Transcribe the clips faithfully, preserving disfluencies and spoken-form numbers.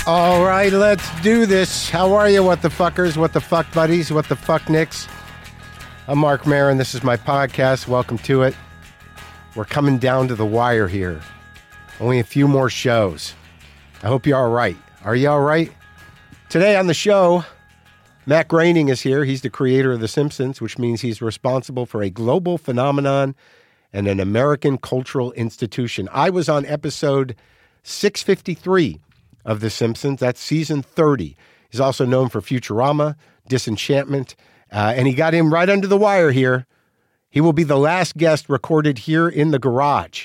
All right, let's do this. How are you, what the fuckers, what the fuck buddies, what the fuck nicks? I'm Mark Maron. This is my podcast. Welcome to it. We're coming down to the wire here. Only a few more shows. I hope you're all right. Are you all right? Today on the show, Matt Groening is here. He's the creator of The Simpsons, which means he's responsible for a global phenomenon and an American cultural institution. I was on episode six fifty-three of The Simpsons. That's season thirty. He's also known for Futurama, Disenchantment, uh, and he got him right under the wire here. He will be the last guest recorded here in the garage.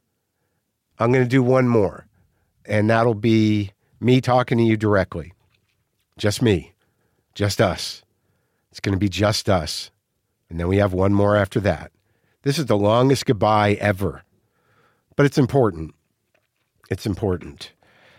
I'm going to do one more, and that'll be me talking to you directly. Just me. Just us. It's going to be just us. And then we have one more after that. This is the longest goodbye ever, but it's important. It's important.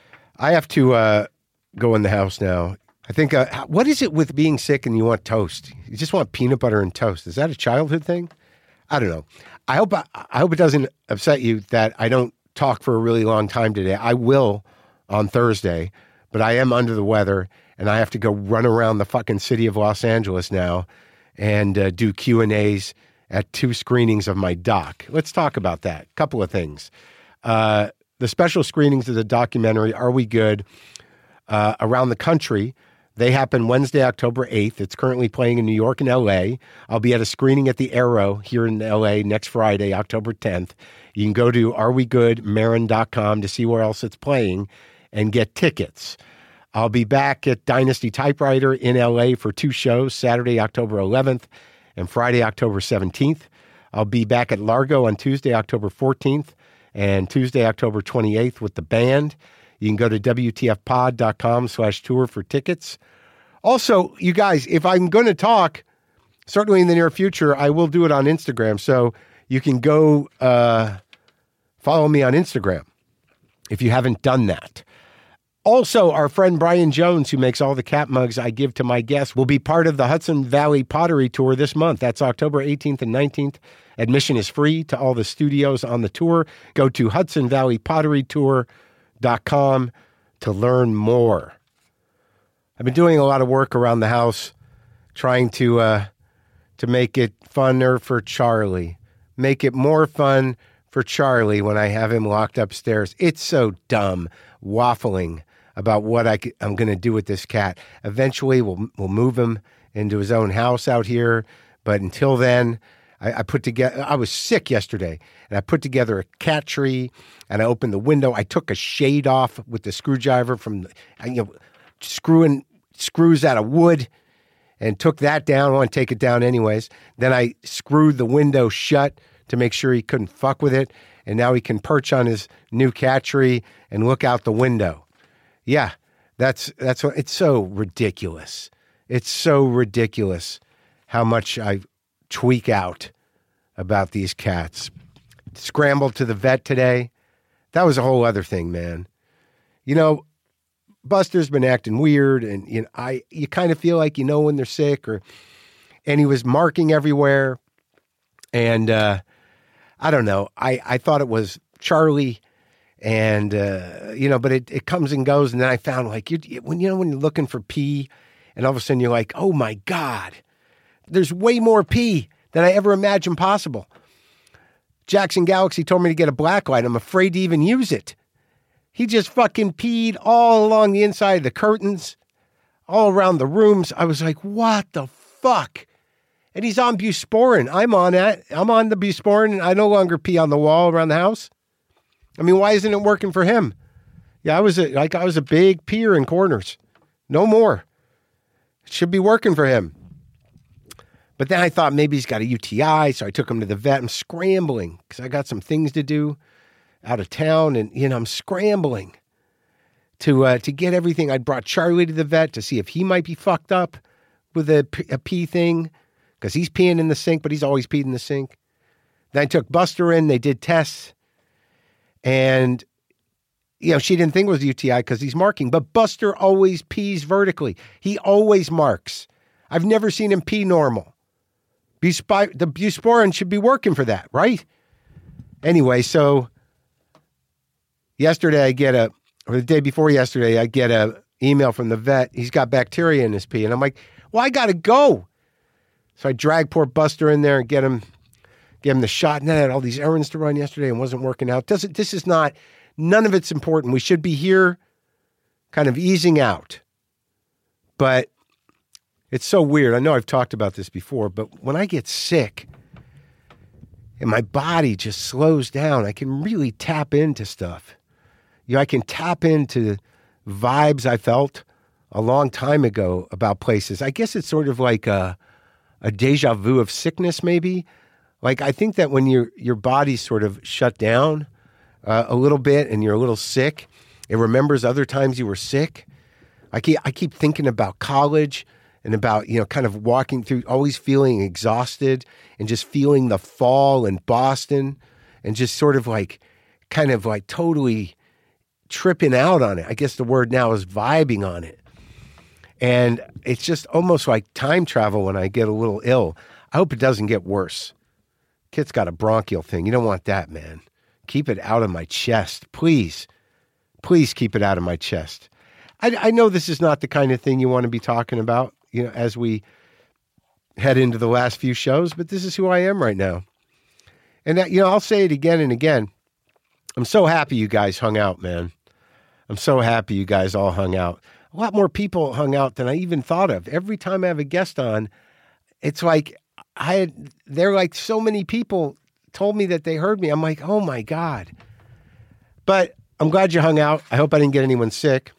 I have to uh, go in the house now. I think, uh, what is it with being sick and you want toast? You just want peanut butter and toast. Is that a childhood thing? I don't know. I hope I, I hope it doesn't upset you that I don't talk for a really long time today. I will on Thursday, but I am under the weather, and I have to go run around the fucking city of Los Angeles now and uh, do Q and A's at two screenings of my doc. Let's talk about that. A couple of things. Uh, the special screenings of the documentary, Are We Good? Uh, around the country. They happen Wednesday, October eighth. It's currently playing in New York and L A. I'll be at a screening at the Arrow here in L A next Friday, October tenth. You can go to are we good marin dot com to see where else it's playing and get tickets. I'll be back at Dynasty Typewriter in L A for two shows, Saturday, October eleventh and Friday, October seventeenth. I'll be back at Largo on Tuesday, October fourteenth and Tuesday, October twenty-eighth with the band. You can go to W T F pod dot com slash tour for tickets. Also, you guys, if I'm going to talk, certainly in the near future, I will do it on Instagram. So you can go uh, follow me on Instagram if you haven't done that. Also, our friend Brian Jones, who makes all the cat mugs I give to my guests, will be part of the Hudson Valley Pottery Tour this month. That's October eighteenth and nineteenth. Admission is free to all the studios on the tour. Go to hudson valley pottery tour dot com to learn more. I've been doing a lot of work around the house trying to uh, to make it funner for Charlie. Make it more fun for Charlie when I have him locked upstairs. It's so dumb, waffling about what I c- I'm going to do with this cat. Eventually, we'll we'll move him into his own house out here. But until then, I, I put together. I was sick yesterday, and I put together a cat tree. And I opened the window. I took a shade off with the screwdriver from the, you know, screwing screws out of wood, and took that down. I want to take it down anyways. Then I screwed the window shut to make sure he couldn't fuck with it. And now he can perch on his new cat tree and look out the window. Yeah, that's that's what it's so ridiculous. It's so ridiculous how much I tweak out about these cats. Scrambled to the vet today. That was a whole other thing, man. You know, Buster's been acting weird, and you know, I you kind of feel like you know when they're sick, or and he was marking everywhere, and uh, I don't know. I, I thought it was Charlie, and uh, you know, but it, it comes and goes, and then I found like you when you know when you're looking for pee, and all of a sudden you're like, oh my God, there's way more pee than I ever imagined possible. Jackson Galaxy told me to get a black light. I'm afraid to even use it. He just fucking peed all along the inside of the curtains, all around the rooms. I was like, what the fuck? And he's on Busporin. I'm on that. I'm on the Busporin, and I no longer pee on the wall around the house. I mean, why isn't it working for him? Yeah, I was a, like I was a big peer in corners. No more. It should be working for him. But then I thought maybe he's got a U T I, so I took him to the vet. I'm scrambling because I got some things to do out of town, and you know I'm scrambling to uh, to get everything. I brought Charlie to the vet to see if he might be fucked up with a, a pee thing because he's peeing in the sink, but he's always peed in the sink. Then I took Buster in. They did tests, and you know she didn't think it was a U T I because he's marking. But Buster always pees vertically. He always marks. I've never seen him pee normal. Busp- the Busporin should be working for that, right? Anyway, so yesterday I get a, or the day before yesterday, I get a email from the vet. He's got bacteria in his pee. And I'm like, well, I got to go. So I drag poor Buster in there and get him, get him the shot. And then I had all these errands to run yesterday and wasn't working out. Doesn't, this is not, none of it's important. We should be here kind of easing out. But it's so weird. I know I've talked about this before, but when I get sick and my body just slows down, I can really tap into stuff. You know, I can tap into vibes I felt a long time ago about places. I guess it's sort of like a, a deja vu of sickness, maybe. Like, I think that when your your body's sort of shut down uh, a little bit and you're a little sick, it remembers other times you were sick. I keep, I keep thinking about college and about, you know, kind of walking through, always feeling exhausted and just feeling the fall in Boston and just sort of like, kind of like totally tripping out on it. I guess the word now is vibing on it. And it's just almost like time travel when I get a little ill. I hope it doesn't get worse. Kid's got a bronchial thing. You don't want that, man. Keep it out of my chest. Please. Please keep it out of my chest. I, I know this is not the kind of thing you want to be talking about, you know, as we head into the last few shows, but this is who I am right now. And, that, you know, I'll say it again and again. I'm so happy you guys hung out, man. I'm so happy you guys all hung out. A lot more people hung out than I even thought of. Every time I have a guest on, it's like I had, they're like so many people told me that they heard me. I'm like, oh my God. But I'm glad you hung out. I hope I didn't get anyone sick.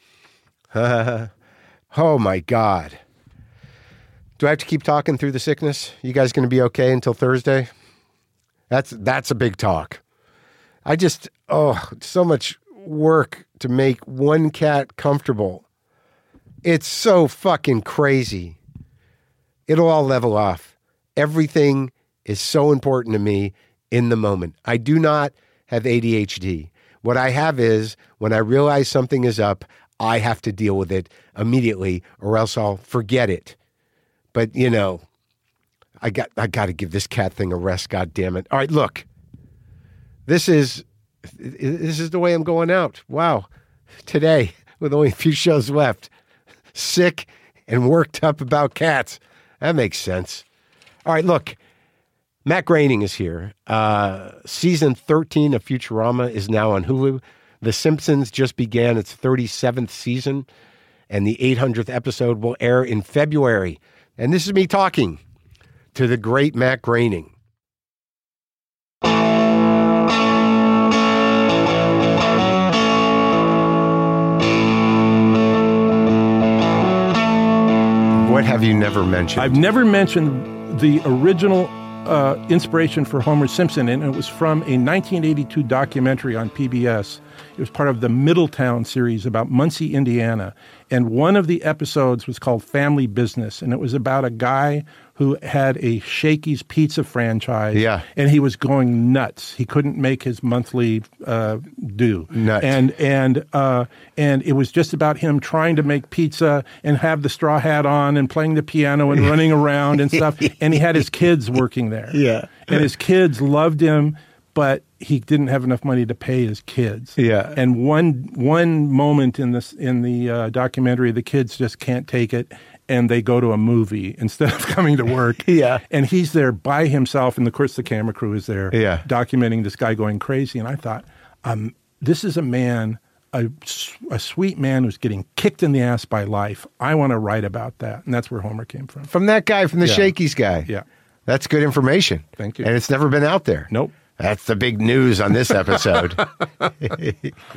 Oh my God. Do I have to keep talking through the sickness? You guys going to be okay until Thursday? That's, that's a big talk. I just, oh, so much work to make one cat comfortable. It's so fucking crazy. It'll all level off. Everything is so important to me in the moment. I do not have A D H D. What I have is when I realize something is up, I have to deal with it immediately or else I'll forget it. But, you know, I got I got to give this cat thing a rest, God damn it. All right, look. This is this is the way I'm going out. Wow. Today, with only a few shows left. Sick and worked up about cats. That makes sense. All right, look. Matt Groening is here. Uh, season thirteen of Futurama is now on Hulu. The Simpsons just began its thirty-seventh season, and the eight hundredth episode will air in February. And this is me talking to the great Matt Groening. What have you never mentioned? I've never mentioned the original uh, inspiration for Homer Simpson, and it was from a nineteen eighty-two documentary on P B S. It was part of the Middletown series about Muncie, Indiana. And one of the episodes was called Family Business, and it was about a guy who had a Shakey's Pizza franchise. Yeah. And he was going nuts. He couldn't make his monthly uh, due. Nuts. And and uh, and it was just about him trying to make pizza and have the straw hat on and playing the piano and running around and stuff. And he had his kids working there. Yeah. And his kids loved him, but he didn't have enough money to pay his kids. Yeah. And one one moment in this in the uh, documentary, the kids just can't take it, and they go to a movie instead of coming to work. Yeah. And he's there by himself, and of course the camera crew is there yeah. documenting this guy going crazy. And I thought, um, this is a man, a, a sweet man who's getting kicked in the ass by life. I want to write about that. And that's where Homer came from. From that guy, from the Yeah. Shakey's guy. Yeah. That's good information. Thank you. And it's never been out there. Nope. That's the big news on this episode. Do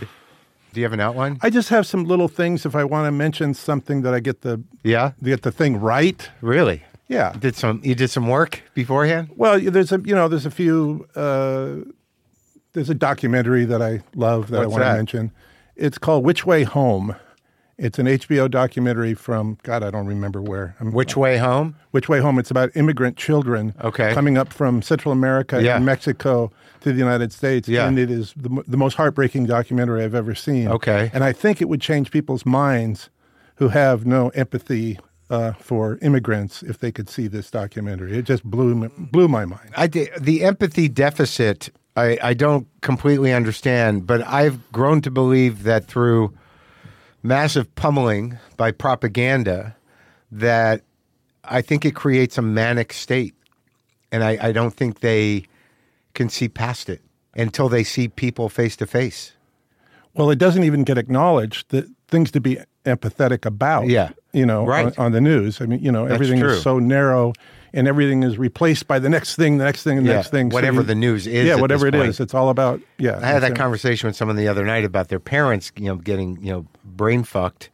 you have an outline? I just have some little things if I want to mention something that I get the Yeah. get the thing right. Really? Yeah. Did some you did some work beforehand? Well, there's a you know there's a few uh, there's a documentary that I love that What's I want that? to mention. It's called Which Way Home. It's an H B O documentary from God I don't remember where. I'm, Which Way Home? Which Way Home? It's about immigrant children Okay. coming up from Central America Yeah. and Mexico to the United States. Yeah. And it is the, mo- the most heartbreaking documentary I've ever seen. Okay. And I think it would change people's minds who have no empathy uh, for immigrants if they could see this documentary. It just blew me, blew my mind. I did, the empathy deficit I, I don't completely understand, but I've grown to believe that through massive pummeling by propaganda, that I think it creates a manic state. And I, I don't think they can see past it until they see people face to face. Well, it doesn't even get acknowledged that things to be empathetic about, Yeah. you know, Right. on, on the news. I mean, you know, That's everything true. is so narrow and everything is replaced by the next thing, the next thing, the Yeah, next thing. So whatever you- the news is Yeah, at whatever this it point. is. It's all about, yeah. I had that it's- conversation with someone the other night about their parents, you know, getting, you know, brain fucked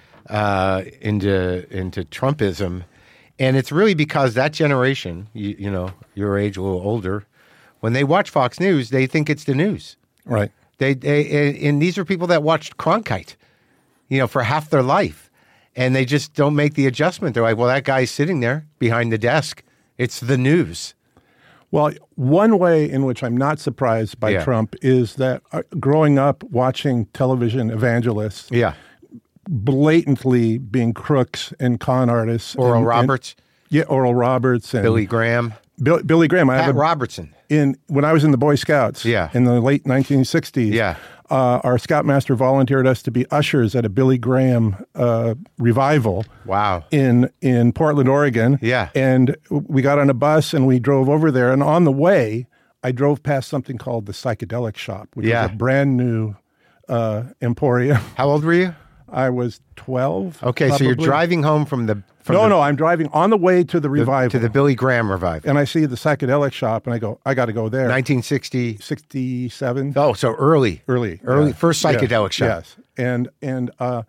uh, into into Trumpism. And it's really because that generation, you, you know, your age, a little older, when they watch Fox News, they think it's the news. Right. They, they and these are people that watched Cronkite, you know, for half their life, and they just don't make the adjustment. They're like, well, that guy's sitting there behind the desk. It's the news. Well, one way in which I'm not surprised by Yeah. Trump is that uh, growing up watching television evangelists Yeah. blatantly being crooks and con artists. Oral and- and- Roberts, yeah, Oral Roberts and Billy Graham, Bill, Billy Graham. I Pat have a, Robertson. in when I was in the Boy Scouts. Yeah. In the late nineteen sixties. Yeah. Uh, our scoutmaster volunteered us to be ushers at a Billy Graham uh, revival. Wow. In in Portland, Oregon. Yeah. And we got on a bus and we drove over there. And on the way, I drove past something called the Psychedelic Shop, which Yeah. was a brand new uh, emporium. How old were you? I was twelve. Okay, so you're probably. driving home from the from No, the, no, I'm driving on the way to the revival. to the Billy Graham revival, and I see the Psychedelic Shop, and I go, I got to go there. nineteen sixty. sixty-seven. Oh, so early, Early, early, yeah. first psychedelic Yes, shop. Yes, and and uh,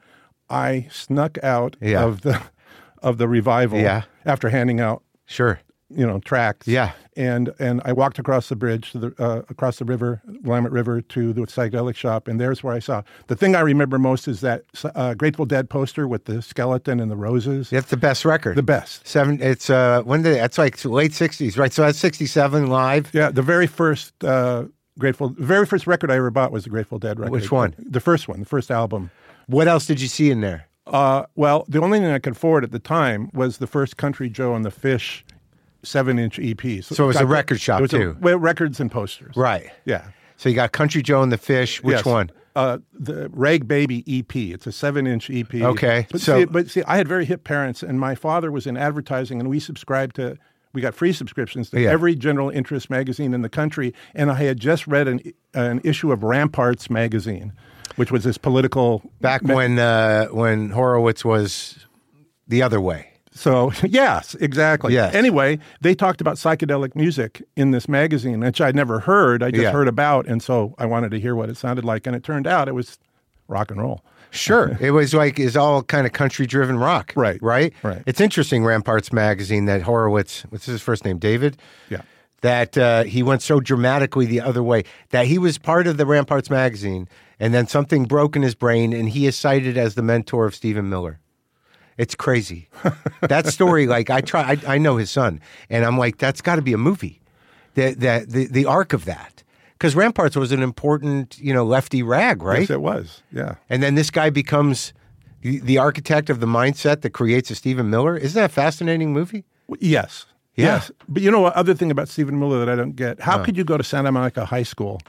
I snuck out Yeah. of the of the revival. Yeah. After handing out, Sure. you know, tracts. Yeah. and and I walked across the bridge to the uh, across the river, Willamette River, to the Psychedelic Shop, and there's where I saw the thing I remember most is that uh, Grateful Dead poster with the skeleton and the roses. That's the best record. The best. Seven. It's uh, when did that's like late sixties, right? So that's sixty-seven live. Yeah, the very first uh, Grateful, the very first record I ever bought was the Grateful Dead record. Which one? The first one, the first album. What else did you see in there? Uh, well, the only thing I could afford at the time was the first Country Joe and the Fish seven-inch E P. So it was a record shop, it was a- too. well, records and posters. Right. Yeah. So you got Country Joe and the Fish. Which Yes. one? Uh, the Rag Baby E P. It's a seven-inch E P. Okay, But, so- see, but see, I had very hip parents, and my father was in advertising, and we subscribed to, we got free subscriptions to Yeah. every general interest magazine in the country, and I had just read an, an issue of Ramparts magazine, which was this political... Back when uh, when Horowitz was the other way. So, yes, exactly. Yes. Anyway, they talked about psychedelic music in this magazine, which I'd never heard. I just Yeah. heard about, and so I wanted to hear what it sounded like, and it turned out it was rock and roll. Sure. It was like, it's all kind of country driven rock. Right. Right? Right. It's interesting, Ramparts magazine, that Horowitz, what's his first name? David? Yeah. That uh, he went so dramatically the other way, that he was part of the Ramparts magazine, and then something broke in his brain, and he is cited as the mentor of Stephen Miller. It's crazy. That story, like, I try, I, I know his son, and I'm like, that's got to be a movie. That that the, the arc of that. Because Ramparts was an important, you know, lefty rag, right? Yes, it was. Yeah. And then this guy becomes the, the architect of the mindset that creates a Stephen Miller. Isn't that a fascinating movie? Yes. Yeah. Yes. But you know what other thing about Stephen Miller that I don't get? How could you go to Santa Monica High School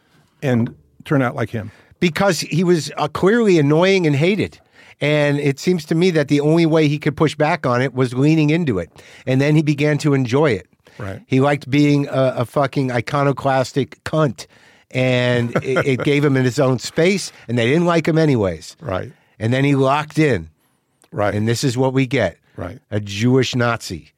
and turn out like him? Because he was uh, clearly annoying and hated. And it seems to me that the only way he could push back on it was leaning into it. And then he began to enjoy it. Right. He liked being a, a fucking iconoclastic cunt. And it, it gave him in his own space, and they didn't like him anyways. Right. And then he locked in. Right. And this is what we get. Right. A Jewish Nazi.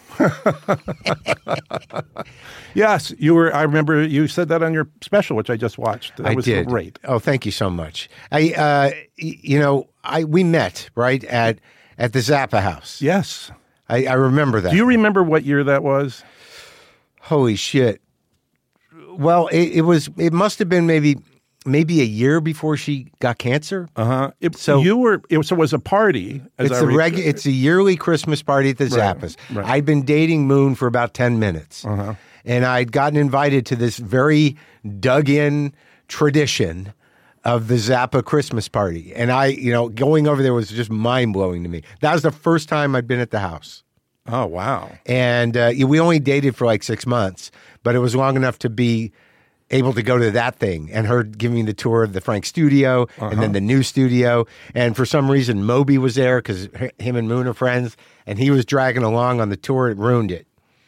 Yes, you were. I remember you said that on your special, which I just watched. That I was did. great. Oh, thank you so much. I, uh, y- you know, I we met right at at the Zappa house. Yes. I, I remember that. Do you remember what year that was? Holy shit! Well, it, it was. It must have been maybe maybe a year before she got cancer. Uh huh. So- So you were. It was, so it was a party. As It's I a re- reg- It's a yearly Christmas party at the Right, Zappas. right. I'd been dating Moon for about ten minutes, Uh-huh. and I'd gotten invited to this very dug-in tradition of the Zappa Christmas party. And I, you know, going over there was just mind-blowing to me. That was the first time I'd been at the house. Oh wow. And uh, we only dated for like six months, but it was long enough to be able to go to that thing and her giving me the tour of the Frank studio uh-huh. and then the new studio. And for some reason, Moby was there because him and Moon are friends, and he was dragging along on the tour. It ruined it.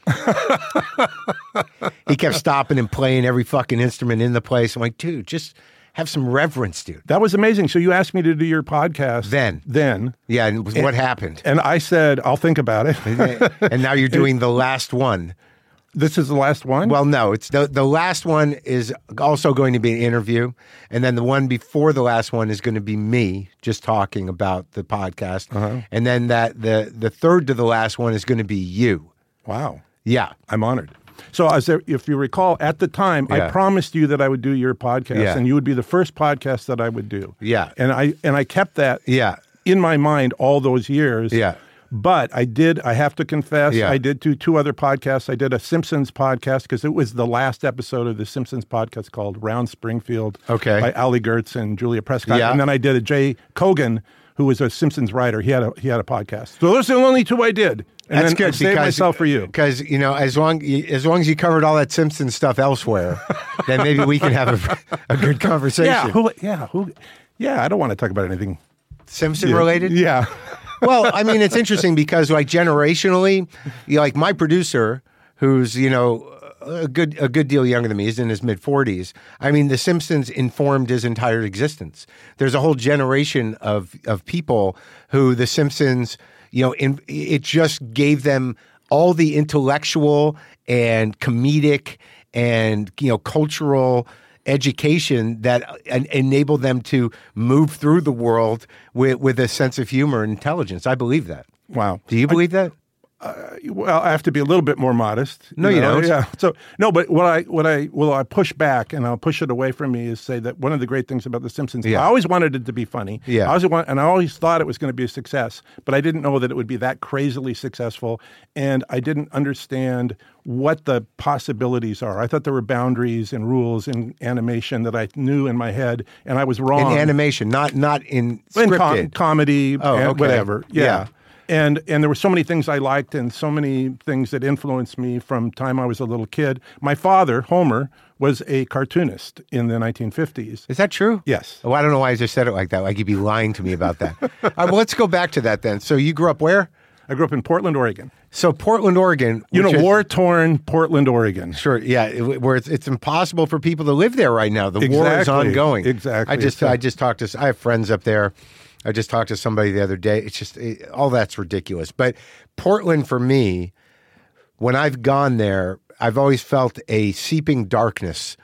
He kept stopping and playing every fucking instrument in the place. I'm like, dude, just have some reverence, dude. That was amazing. So you asked me to do your podcast. Then. Then. Yeah, and, and what happened? And I said, I'll think about it. And now you're doing the last one. This is the last one? Well, no. It's the, the last one is also going to be an interview. And then the one before the last one is going to be me just talking about the podcast. Uh-huh. And then that the, the third to the last one is going to be you. Wow. Yeah. I'm honored. So, as there, if you recall, at the time, Yeah. I promised you that I would do your podcast, Yeah. and you would be the first podcast that I would do. Yeah. And I and I kept that Yeah. in my mind all those years. Yeah. But I did, I have to confess, Yeah. I did do two other podcasts. I did a Simpsons podcast because it was the last episode of the Simpsons podcast called Round Springfield Okay. by Ali Gertz and Julia Prescott. Yeah. And then I did a Jay Kogan, who was a Simpsons writer. He had a he had a podcast. So those are the only two I did. And That's then I good. saved myself for you. Because, you know, as long as long as you covered all that Simpsons stuff elsewhere, then maybe we can have a, a good conversation. Yeah, who, yeah, who, yeah, I don't want to talk about anything Simpson related? Yeah. Well, I mean, it's interesting because, like, generationally, you know, like my producer, who's, you know, a good a good deal younger than me, he's in his mid forties. I mean, The Simpsons informed his entire existence. There's a whole generation of of people who The Simpsons, you know, in, it just gave them all the intellectual and comedic and, you know, cultural education that enabled them to move through the world with, with a sense of humor and intelligence. I believe that. Wow. Do you believe that? Uh, well, I have to be a little bit more modest. No, you don't. Yeah. So no, but what I what I well I push back and I'll push it away from me is say that one of the great things about The Simpsons. Yeah. I always wanted it to be funny. Yeah. I always want, and I always thought it was going to be a success, but I didn't know that it would be that crazily successful, and I didn't understand what the possibilities are. I thought there were boundaries and rules in animation that I knew in my head, and I was wrong. In animation, not not in In com- scripted. comedy, Oh, and okay. whatever. Yeah. Yeah. And and there were so many things I liked and so many things that influenced me from time I was a little kid. My father, Homer, was a cartoonist in the nineteen fifties. Is that true? Yes. Oh, I don't know why I just said it like that. Like you'd be lying to me about that. All right, well, let's go back to that then. So you grew up where? I grew up in Portland, Oregon. So Portland, Oregon. You know, which is- war-torn Portland, Oregon. Sure, yeah, it- where it's, it's impossible for people to live there right now. The war is Exactly. ongoing. Exactly. I just It's a- I just talked to I have friends up there. I just talked to somebody the other day. It's just it, all that's ridiculous. But Portland for me, when I've gone there, I've always felt a seeping darkness.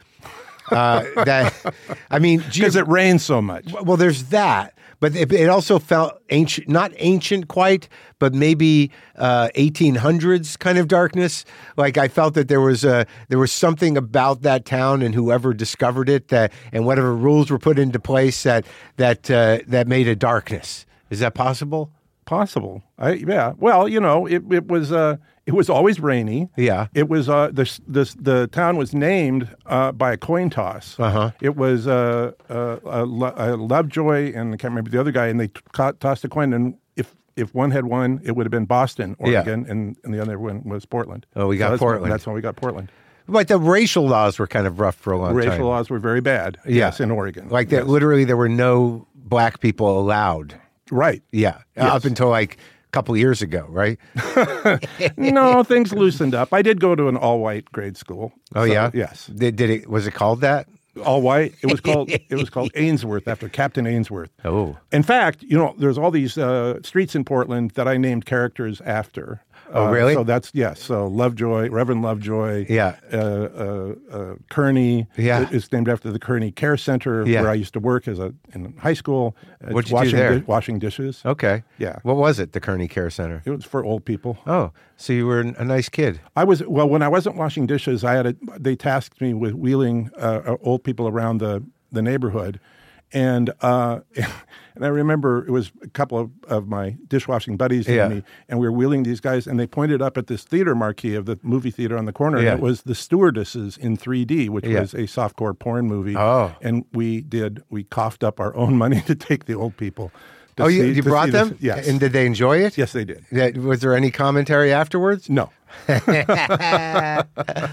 Uh, that I mean, Because it rains so much. well, there's that, but it, it also felt ancient, not ancient quite, but maybe uh, eighteen hundreds kind of darkness. Like I felt that there was a there was something about that town and whoever discovered it that and whatever rules were put into place that that uh, that made a darkness. Is that possible? Possible. I, yeah. Well, you know, it, it was uh, it was always rainy. Yeah. It was uh, this this the town was named uh, by a coin toss. Uh-huh. It was uh, uh, uh, Lo- uh, Lovejoy and I can't remember the other guy, and they t- co- tossed a coin, and if if one had won, it would have been Boston, Oregon, and, and the other one was Portland. Oh, we got So that's Portland. When, that's when we got Portland. But the racial laws were kind of rough for a long Racial time. laws were very bad. Yeah. Yes, in Oregon. Like that, Yes. literally, there were no black people allowed. Right. Yeah, Yes. up until like a couple years ago, right? No, things loosened up. I did go to an all-white grade school. Oh So, yeah, Yes. Did, did it? Was it called that? All white. It was called it was called Ainsworth after Captain Ainsworth. Oh. In fact, you know, there's all these uh, streets in Portland that I named characters after. Oh, Uh, really? So that's yes. So Lovejoy, Reverend Lovejoy. Yeah. Uh, uh, uh, Kearney. Yeah. Is named after the Kearney Care Center Yeah. where I used to work as a in high school. uh, What'd you do washing there? di- washing dishes. Okay. Yeah. What was it? The Kearney Care Center. It was for old people. Oh, so you were a nice kid. I was well when I wasn't washing dishes. I had a, they tasked me with wheeling uh, old people around the the neighborhood, and uh, and I remember it was a couple of, of my dishwashing buddies Yeah. and me, and we were wheeling these guys, and they pointed up at this theater marquee of the movie theater on the corner, Yeah. and it was The Stewardesses in three D, which Yeah. was a softcore porn movie. Oh. And we did we coughed up our own money to take the old people. to Oh, you, see- you to brought see them? this- Yes. And did they enjoy it? Yes, they did. Yeah, was there any commentary afterwards? No.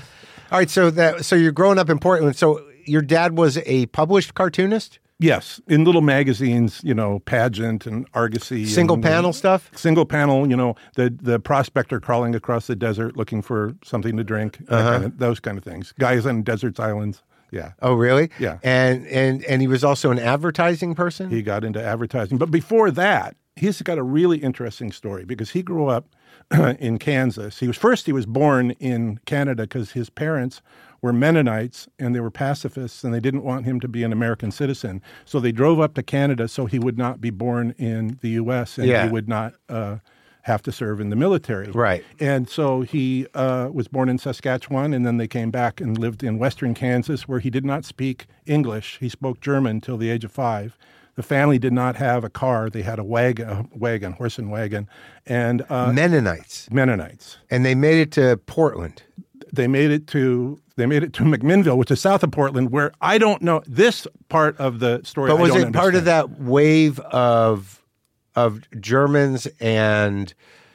All right, so that so you're growing up in Portland. So your dad was a published cartoonist? Yes, in little magazines, you know, Pageant and Argosy. Single and, panel stuff? Single panel, you know, the the prospector crawling across the desert looking for something to drink, that Uh-huh. kind of, those kind of things. Guys on deserts, islands. Yeah. Oh, really? Yeah. And and and he was also an advertising person? He got into advertising. But before that, he's got a really interesting story because he grew up in Kansas. He was first he was born in Canada because his parents were Mennonites and they were pacifists and they didn't want him to be an American citizen. So they drove up to Canada so he would not be born in the U S and Yeah. he would not uh, have to serve in the military. Right. And so he uh, was born in Saskatchewan, and then they came back and lived in western Kansas, where he did not speak English. He spoke German until the age of five. The family did not have a car. They had a wagon, a wagon horse and wagon, and uh, Mennonites. Mennonites. And they made it to Portland. They made it to they made it to McMinnville, which is south of Portland, where I don't know this part of the story. But was I it don't part of understand. that wave of of Germans and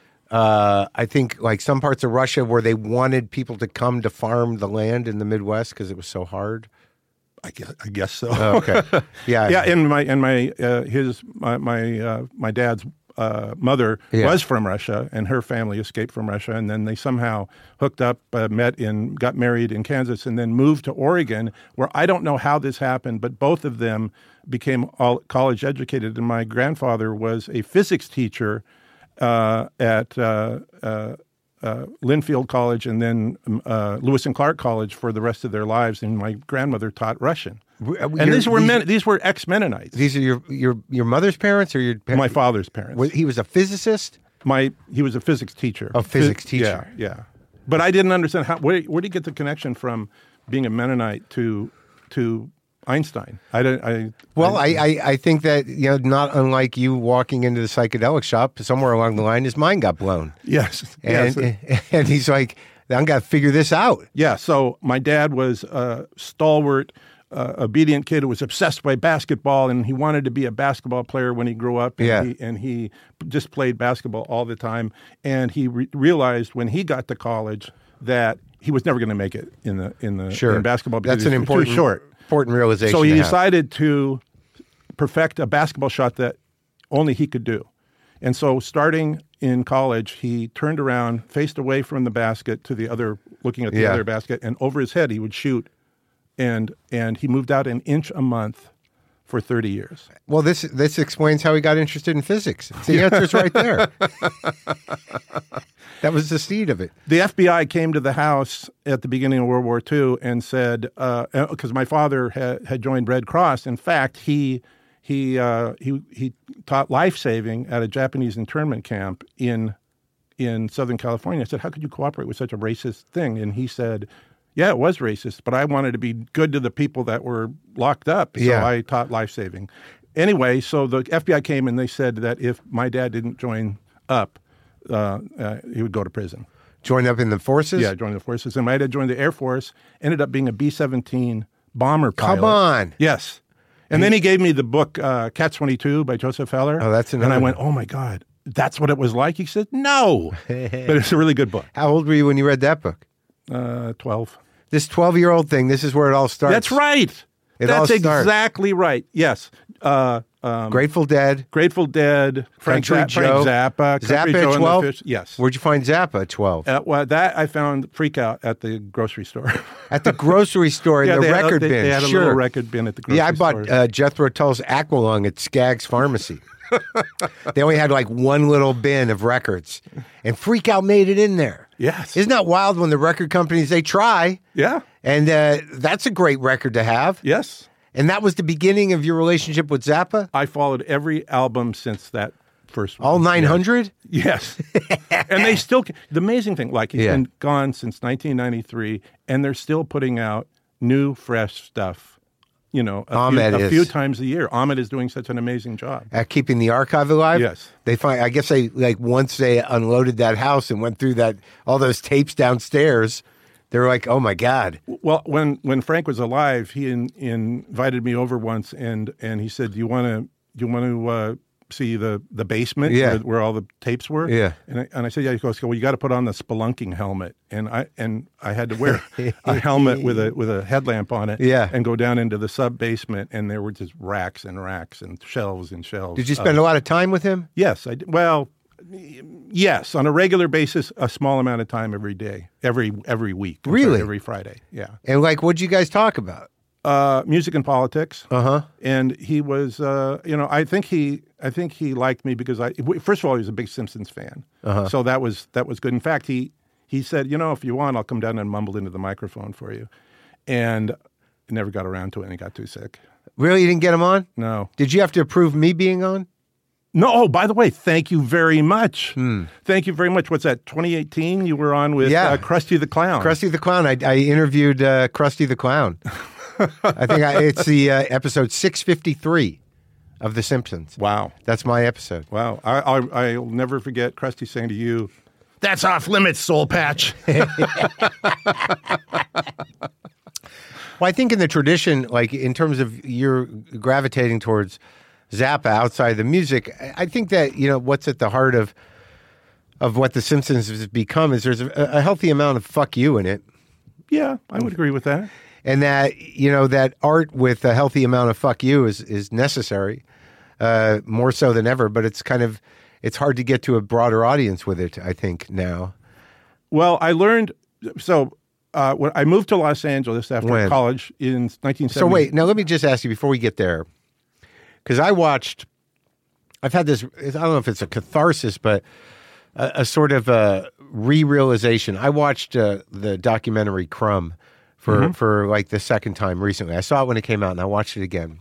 uh, I think like some parts of Russia where they wanted people to come to farm the land in the Midwest because it was so hard? I guess, I guess so. Oh, okay. Yeah. yeah, and my and my uh, his my my uh, my dad's uh, mother Yeah. was from Russia, and her family escaped from Russia, and then they somehow hooked up, uh, met in, got married in Kansas, and then moved to Oregon, where I don't know how this happened, but both of them became all college educated, and my grandfather was a physics teacher uh, at uh, uh, uh, Linfield College and then uh, Lewis and Clark College for the rest of their lives, and my grandmother taught Russian. And these were these, Men, these were ex-Mennonites. these are your your your mother's parents or your pa- My father's parents. Was- he was a physicist? My he was a physics teacher. A physics Phys- teacher. Yeah, yeah. But I didn't understand how. Where, where did he get the connection from being a Mennonite to to Einstein? I don't. I Well, I, I, I think that, you know, not unlike you walking into the psychedelic shop, somewhere along the line, his mind got blown. yes, And, yes. and he's like, I'm going to figure this out. Yeah, so my dad was a stalwart, uh, obedient kid who was obsessed by basketball, and he wanted to be a basketball player when he grew up. And Yeah. he, and he just played basketball all the time. And he re- realized when he got to college that he was never going to make it in the in the Sure. in basketball because That's an he was important, too short. important realization. So he to have. decided to perfect a basketball shot that only he could do. And so starting in college, he turned around, faced away from the basket to the other, looking at the Yeah. other basket, and over his head he would shoot. And and he moved out an inch a month for thirty years. Well, this this explains how he got interested in physics. The answer's right there. That was the seed of it. The F B I came to the house at the beginning of World War Two and said, because my father had, had joined Red Cross. In fact, he he uh, he he taught life saving at a Japanese internment camp in in Southern California. I said, "How could you cooperate with such a racist thing?" And he said, "Yeah, it was racist, but I wanted to be good to the people that were locked up, so Yeah. I taught life saving." Anyway, so the F B I came and they said that if my dad didn't join up, uh, uh, he would go to prison. Joined up in the forces? Yeah, joined the forces. And my dad joined the Air Force, ended up being a B seventeen bomber pilot. Come on. Yes. And then he gave me the book uh, Catch twenty-two by Joseph Heller. Oh, that's And I another went, oh, my God, that's what it was like? He said, no. But it's a really good book. How old were you when you read that book? Uh, twelve. This twelve-year-old thing, this is where it all starts. That's right. It That's all starts. exactly right. Yes. Uh, um, Grateful Dead. Grateful Dead, Frank, Country Zappa, Joe. Frank Zappa, Country Zappa Joe at and the twelve? Fish. Yes. Where'd you find Zappa at twelve? Uh, well, that I found Freak Out at the grocery store. At the grocery store in yeah, the they record had, they, bin. They had a sure. little record bin at the grocery Yeah, I store. bought uh, Jethro Tull's Aqualung at Skaggs Pharmacy. They only had like one little bin of records, and Freak Out made it in there. Yes. Isn't that wild when the record companies, they try, Yeah. and uh, that's a great record to have. Yes. And that was the beginning of your relationship with Zappa? I followed every album since that first one. All nine hundred? Yes. And they still, the amazing thing, like he's Yeah. been gone since nineteen ninety-three, and they're still putting out new, fresh stuff, you know, a, Ahmed few, a is. few times a year. Ahmed is doing such an amazing job. At keeping the archive alive? Yes. They find, I guess they, like, once they unloaded that house and went through that, all those tapes downstairs, they were like, oh my God. Well, when, when Frank was alive, he in, invited me over once, and, and he said, "Do you want to do you want to uh, see the, the basement Yeah. where, where all the tapes were. Yeah. And I, and I said, yeah, he goes, well, you got to put on the spelunking helmet. And I and I had to wear a helmet with a with a headlamp on it Yeah. and go down into the sub basement, and there were just racks and racks and shelves and shelves. Did you spend of- a lot of time with him? Yes, I did. Well, yes, on a regular basis, a small amount of time every day, every every week. I'm sorry, Really? every Friday, yeah. And like, what'd you guys talk about? Uh, music and politics. Uh huh. And he was, uh, you know, I think he, I think he liked me because I, first of all, he was a big Simpsons fan, Uh-huh. so that was that was good. In fact, he he said, you know, if you want, I'll come down and mumble into the microphone for you, and I never got around to it, and he got too sick. Really, you didn't get him on? No, Did you have to approve me being on? no. Oh, by the way, thank you very much. Hmm. Thank you very much. What's that? twenty eighteen. You were on with Yeah. uh, Krusty the Clown. Krusty the Clown. I, I interviewed uh, Krusty the Clown. I think I, it's the uh, episode six fifty-three of The Simpsons. Wow. That's my epised. Wow. I, I, I'll never forget Krusty saying to you, "That's off limits, Soul Patch." Well, I think in the tradition, like in terms of you're gravitating towards Zappa outside the music, I- I think that, you know, what's at the heart of of what The Simpsons has become is there's a, a healthy amount of fuck you in it. Yeah, I would agree with that. And that, you know, that art with a healthy amount of fuck you is, is necessary, uh, more so than ever. But it's kind of, it's hard to get to a broader audience with it, I think, now. Well, I learned, so uh, when I moved to Los Angeles after When? college in nineteen seventy. So wait, now let me just ask you before we get there, because I watched, I've had this, I don't know if it's a catharsis, but a, a sort of a re-realization. I watched uh, the documentary Crumb for, Mm-hmm. for like the second time recently. I saw it when it came out and I watched it again.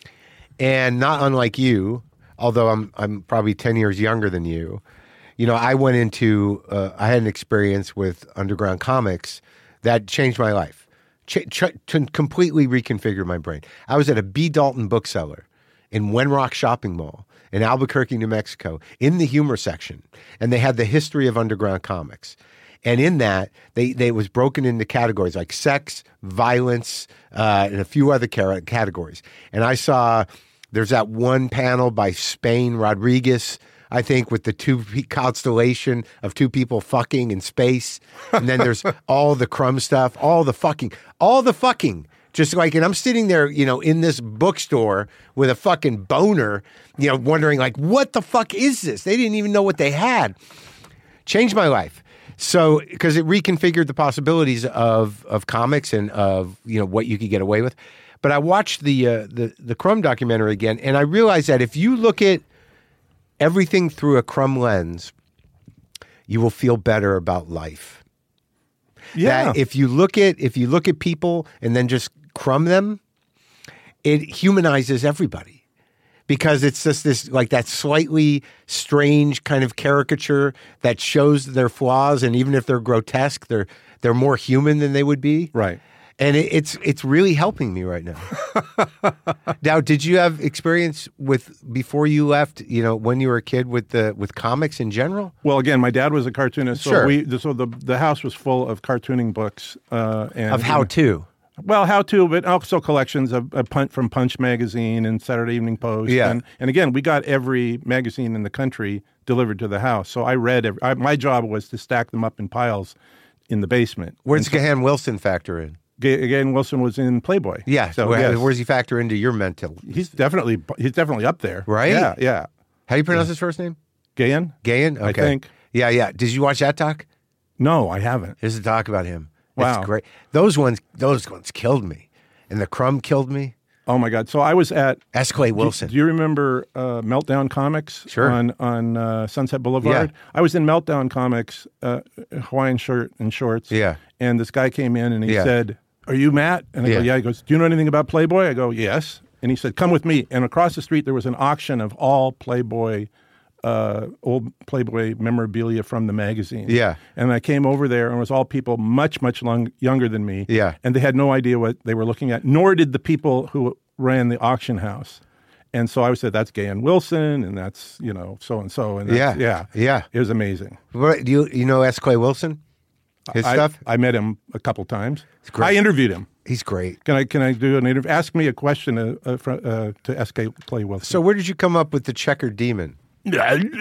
And not unlike you, although I'm I'm probably ten years younger than you, you know, I went into, uh, I had an experience with underground comics that changed my life, ch- ch- to completely reconfigure my brain. I was at a B. Dalton bookseller in Wenrock Shopping Mall in Albuquerque, New Mexico, in the humor section, and they had the history of underground comics. And in that, they, they it was broken into categories like sex, violence, uh, and a few other car- categories. And I saw there's that one panel by Spain Rodriguez, I think, with the two constellation of two people fucking in space. And then there's all the Crumb stuff, all the fucking, all the fucking. Just like, and I'm sitting there, you know, in this bookstore with a fucking boner, you know, wondering like, what the fuck is this? They didn't even know what they had. Changed my life. So, because it reconfigured the possibilities of of comics and of, you know, what you could get away with. But I watched the uh, the the Crumb documentary again, and I realized that if you look at everything through a Crumb lens, you will feel better about life. Yeah. That if you look at if you look at people and then just crumb them, it humanizes everybody. Because it's just this, like that slightly strange kind of caricature that shows their flaws, and even if they're grotesque, they're they're more human than they would be. Right. And it, it's it's really helping me right now. Now, did you have experience with before you left? You know, when you were a kid with the with comics in general? Well, again, my dad was a cartoonist, so Sure. we so the the house was full of cartooning books uh, and Of how to? Well, how to, but also collections of, of Punch from Punch magazine and Saturday Evening Post. Yeah. And, and again, we got every magazine in the country delivered to the house. So I read, every, I, my job was to stack them up in piles in the basement. Where's Gahan Wilson factor in? Ga- Again, Wilson was in Playboy. Yeah. So where, yes, where's he factor into your mental? he's definitely he's definitely up there. Right? Yeah, yeah. How do you pronounce his first name? Gahan? Gahan? Okay. I think. Yeah, yeah. Did you watch that doc? No, I haven't. There's a doc about him. Wow. It's great. Those ones, those ones killed me. And the Crumb killed me. Oh my God! So I was at S. Clay Wilson. Do you remember uh, Meltdown Comics? Sure. On on uh, Sunset Boulevard. Yeah. I was in Meltdown Comics, uh, Hawaiian shirt and shorts. Yeah. And this guy came in and he Yeah. said, "Are you Matt?" And I Yeah. go, "Yeah." He goes, "Do you know anything about Playboy?" I go, "Yes." And he said, "Come with me." And across the street there was an auction of all Playboy, uh, old Playboy memorabilia from the magazine. Yeah. And I came over there and it was all people much much long, younger than me. Yeah. And they had no idea what they were looking at, nor did the people who ran the auction house. And so I said, "That's Gahan Wilson, and that's, you know, so and so." And that's, Yeah. yeah, Yeah. it was amazing. What, do you you know S. Clay Wilson? His I, stuff? I met him a couple times. great. I interviewed him. He's great. Can I can I do an interview? Ask me a question uh, uh, for, uh, to S K Clay Wilson. So where did you come up with the checkered demon? Uh, he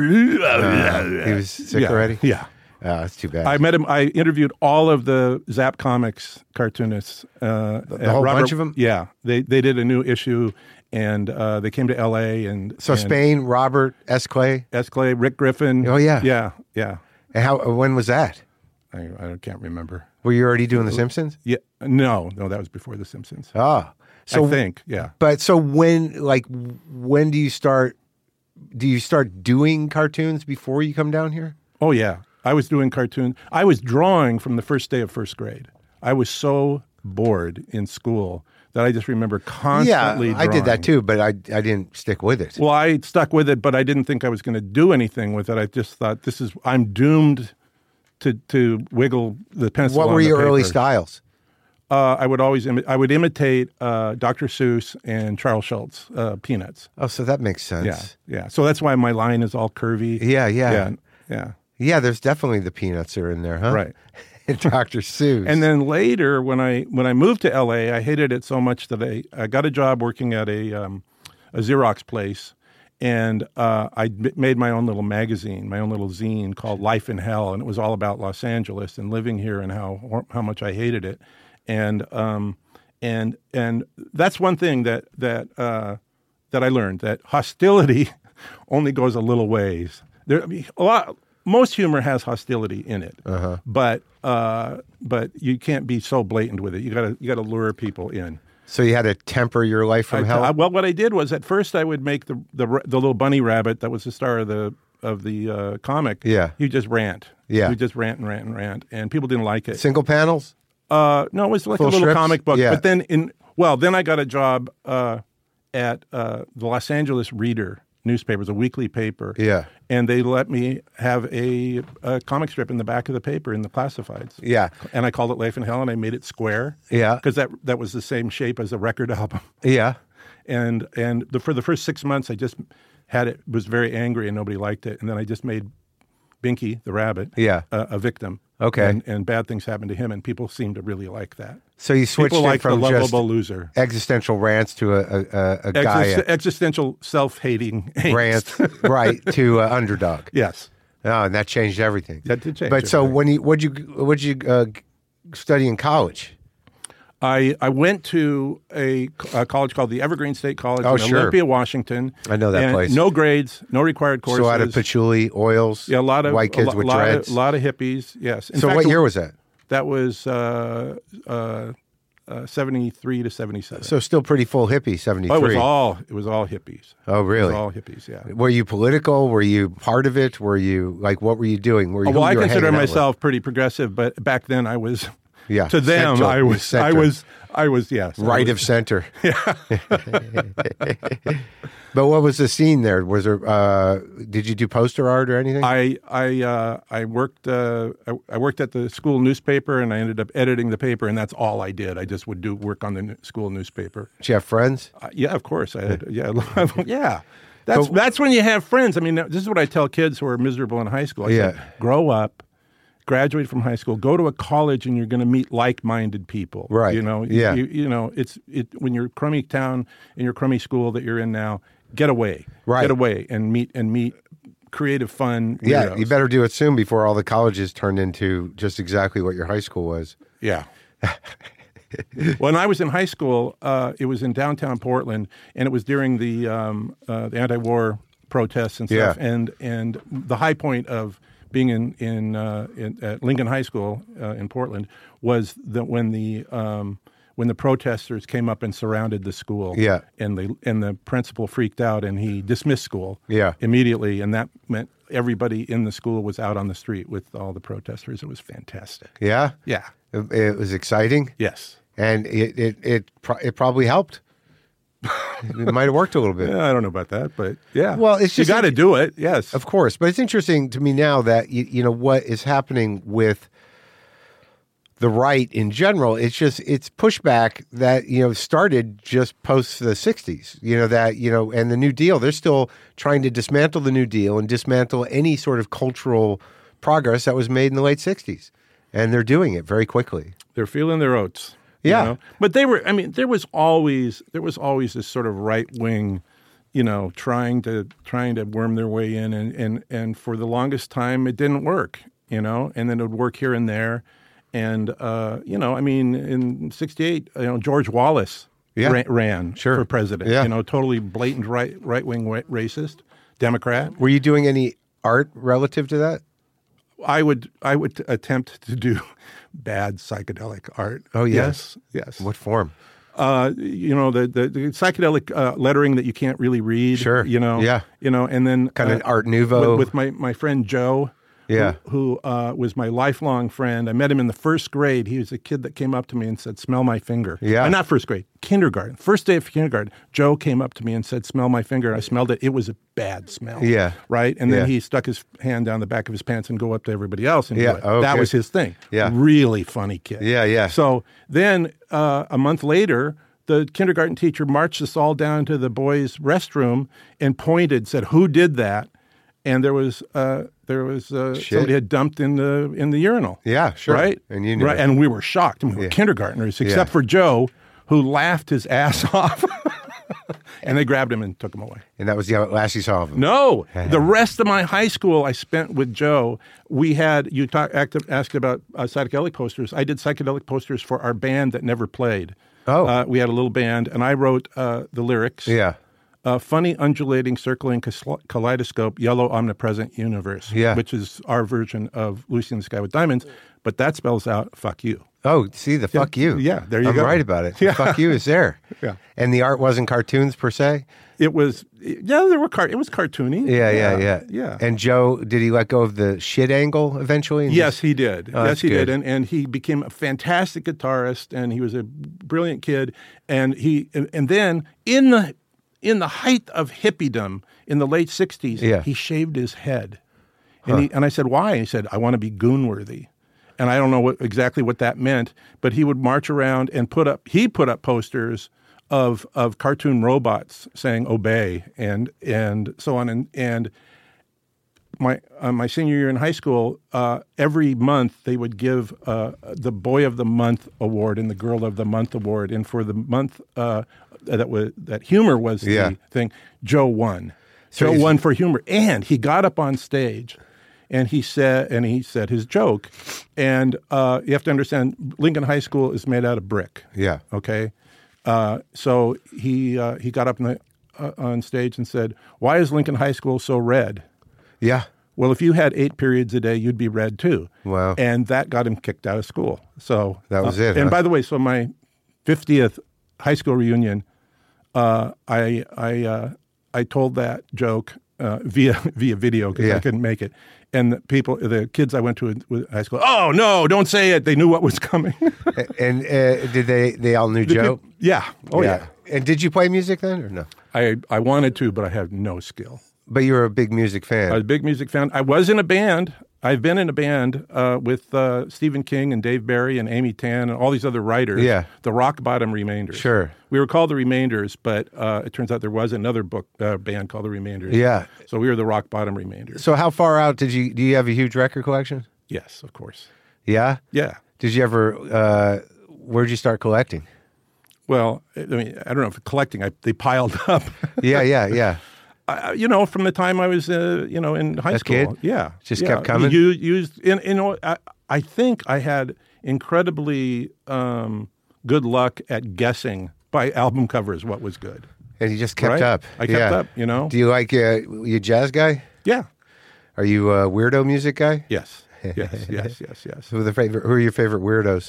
was sick yeah, already? Yeah. Oh, that's too bad. I met him. I interviewed all of the Zap Comics cartoonists. Uh, the whole Robert, bunch of them? Yeah. They they did a new issue, and uh, they came to L A and so and Spain, Robert S. Clay. S. Clay, Rick Griffin. Oh yeah, yeah, yeah. And how? When was that? I, I can't remember. Were you already doing The Simpsons? Yeah. No, no, that was before The Simpsons. Ah, so I think, yeah. But so when, like, when do you start? Do you start doing cartoons before you come down here? Oh yeah, I was doing cartoons. I was drawing from the first day of first grade. I was so bored in school that I just remember constantly. Yeah, drawing. I did that too, but I I didn't stick with it. Well, I stuck with it, but I didn't think I was going to do anything with it. I just thought this is I'm doomed to to wiggle the pencil. What on were the your early paper. styles? Uh, I would always imi- I would imitate uh, Doctor Seuss and Charles Schultz, uh, Peanuts. Oh, so that makes sense. Yeah, yeah. So that's why my line is all curvy. Yeah, yeah, yeah, yeah. Yeah, there's definitely the Peanuts are in there, huh? Right. And Doctor Seuss. And then later, when I when I moved to L A, I hated it so much that I, I got a job working at a um, a Xerox place, and uh, I b- made my own little magazine, my own little zine called Life in Hell, and it was all about Los Angeles and living here and how how much I hated it, and um, and and that's one thing that that uh, that I learned, that hostility only goes a little ways. There, I mean, a lot. Most humor has hostility in it, uh-huh. but uh, but you can't be so blatant with it. You gotta you gotta lure people in. So you had to temper your life from I, hell. I, well, what I did was at first I would make the the the little bunny rabbit that was the star of the of the uh, comic. Yeah, he just rant. Yeah, he just rant and rant and rant, and people didn't like it. Single panels? Uh, no, it was like Full a little strips? comic book. Yeah. But then in well, then I got a job uh, at uh, the Los Angeles Reader newspaper, it's a weekly paper. Yeah. And they let me have a, a comic strip in the back of the paper in the classifieds. Yeah. And I called it Life in Hell, and I made it square. Yeah. Because that that was the same shape as a record album. Yeah. And and the, for the first six months, I just had it, was very angry, and nobody liked it. And then I just made Binky, the rabbit, yeah. a, a victim. Okay. And, and bad things happened to him, and people seemed to really like that. So you switched people it like from the just lovable loser. existential rants to a, a, a, a guy Exist- existential self-hating angst. rant, right, to uh, underdog. Yes. Oh, and that changed everything. That did change But so everything. when you what'd you what'd you uh, study in college? I, I went to a, a college called the Evergreen State College Oh, in sure. Olympia, Washington. I know that And place. No grades, no required courses. So out of patchouli, oils, yeah, a lot of white kids a lo- with lot dreads. Of, lot of hippies. Yes. In so fact, what it- year was that? That was uh, uh, uh, seventy-three to seventy-seven. So still pretty full hippie, seventy-three. Oh, it was all it was all hippies. Oh, It really? was all hippies. Yeah. Were you political? Were you part of it? Were you like what were you doing? Were you? Oh, well, who I you were consider hanging out with? myself pretty progressive, but back then I was. Yeah, To them, center. I You was. I center. was. I was. Yes. I right was- of center. Yeah. But what was the scene there? Was there? Uh, did you do poster art or anything? I I uh, I worked uh, I, I worked at the school newspaper, and I ended up editing the paper, and that's all I did. I just would do work on the n- school newspaper. Did you have friends? Uh, yeah, of course. I had, yeah, yeah. That's But- that's when you have friends. I mean, this is what I tell kids who are miserable in high school. I Yeah. say, grow up, graduate from high school, go to a college, and you're going to meet like-minded people. Right. You know. Yeah. You, you know, it's it when you're crummy town in your crummy school that you're in now. Get away. Right. Get away and meet and meet creative, fun. Yeah, weirdos. you better do it soon before all the colleges turned into just exactly what your high school was. Yeah. When I was in high school, uh, it was in downtown Portland, and it was during the um, uh, the anti-war protests and stuff. Yeah. And and the high point of being in in, uh, in at Lincoln High School uh, in Portland was that when the um, when the protesters came up and surrounded the school. Yeah. And the and the principal freaked out, and he dismissed school. Yeah. Immediately, and that meant everybody in the school was out on the street with all the protesters. It was fantastic. Yeah, Yeah. it, it was exciting, Yes. and it it it, pro- it probably helped. It might have worked a little bit. Yeah, I don't know about that, but yeah. Well, it's just- you got to do it. Yes, Of course, but it's interesting to me now that you, you know what is happening with the right in general. It's just it's pushback that you know started just post the sixties. You know that you know and the New Deal. They're still trying to dismantle the New Deal and dismantle any sort of cultural progress that was made in the late sixties, and they're doing it very quickly. they're feeling their oats. Yeah. You know? But they were, I mean, there was always, there was always this sort of right wing, you know, trying to, trying to worm their way in. And, and, and for the longest time, it didn't work, you know, and then it would work here and there. And, uh, you know, I mean, in sixty-eight, you know, George Wallace Yeah. ran, ran Sure. for president, Yeah. you know, totally blatant right, right wing racist, Democrat. Were you doing any art relative to that? I would I would attempt to do bad psychedelic art. Oh, yeah? yes, yes. What form? Uh, you know the the, the psychedelic uh, lettering that you can't really read. Sure. You know. Yeah. You know, and then Kind of uh, Art Nouveau. with, with my my friend Joe. Yeah. Who, who uh, was my lifelong friend. I met him in the first grade. He was a kid that came up to me and said, "Smell my finger." Yeah. Uh, not first grade, kindergarten. First day of kindergarten, Joe came up to me and said, "Smell my finger." I smelled it. It was a bad smell. Yeah. Right. And then Yeah. he stuck his hand down the back of his pants and go up to everybody else and Yeah. do it. Okay. That was his thing. Yeah. Really funny kid. Yeah, yeah. So then uh, a month later, the kindergarten teacher marched us all down to the boys' restroom and pointed, said, "Who did that?" And there was uh, there was uh, Shit. somebody had dumped in the in the urinal. Yeah, sure. Right, And you knew right, it. and we were shocked. I mean, we were Yeah. kindergartners, except Yeah. for Joe, who laughed his ass off. And they grabbed him and took him away. And that was the last you saw of him? No, the rest of my high school I spent with Joe. We had you talk, act, asked about uh, psychedelic posters. I did psychedelic posters for our band that never played. Oh. uh, we had a little band, and I wrote uh, the lyrics. Yeah. Uh, funny, undulating, circling kas- kaleidoscope, yellow, omnipresent universe, Yeah. which is our version of Lucy in the Sky with Diamonds, but that spells out "fuck you." Oh, see, the fuck you. Yeah, there you I'm go. right about it. Yeah. Fuck you is there. Yeah. And the art wasn't cartoons per se? It was, yeah, there were car- it was cartoony. Yeah, yeah, yeah. yeah. And Joe, did he let go of the shit angle eventually? and Yes, just- he did. Oh, yes, that's he good. did, and and he became a fantastic guitarist, and he was a brilliant kid, and he and, and then in the in the height of hippiedom in the late sixties, Yeah. he shaved his head, and he and I said, "Why?" And he said, "I want to be goon-worthy." And I don't know what exactly what that meant, but he would march around and put up. He put up posters of of cartoon robots saying "obey" and and so on, and and my uh, my senior year in high school, uh, every month they would give uh, the Boy of the Month award and the Girl of the Month award, and for the month uh, that was that humor was Yeah. the thing, Joe won. So Joe he's- won for humor, and he got up on stage, and he said and he said his joke, and uh, you have to understand, Lincoln High School is made out of brick. Yeah. Okay, uh, so he uh, he got up in the, uh, on stage and said, "Why is Lincoln High School so red?" Yeah. Well, if you had eight periods a day, you'd be red too. Wow. And that got him kicked out of school. So That was uh, it, And huh? by the way, so my fiftieth high school reunion, uh, I I uh, I told that joke uh, via via video because Yeah. I couldn't make it. And the people, the kids I went to with high school, oh no, don't say it. They knew what was coming. And uh, did they, they all knew Joe? yeah. Oh yeah. And did you play music then or no? I I wanted to, but I have no skill. But you were a big music fan. I was a big music fan. I was in a band. I've been in a band uh, with uh, Stephen King and Dave Barry and Amy Tan and all these other writers. Yeah. The Rock Bottom Remainders. Sure. We were called the Remainders, but uh, it turns out there was another book uh, band called the Remainders. Yeah. So we were the Rock Bottom Remainders. So how far out did you, do you have a huge record collection? Yes, of course. Yeah? Yeah. Did you ever, uh, where'd you start collecting? Well, I mean, I don't know if collecting, I, they piled up. Yeah, yeah, yeah. I, you know, from the time I was, uh, you know, in high A school. kid? Yeah. Just yeah. kept coming? You used, in, you know, I, I think I had incredibly um, good luck at guessing by album covers what was good. And you just kept Right? up. I kept Yeah. up, you know? Do you like, uh, you a jazz guy? Yeah. Are you a weirdo music guy? Yes. Yes, yes, yes, yes. Who are, the favorite, who are your favorite weirdos?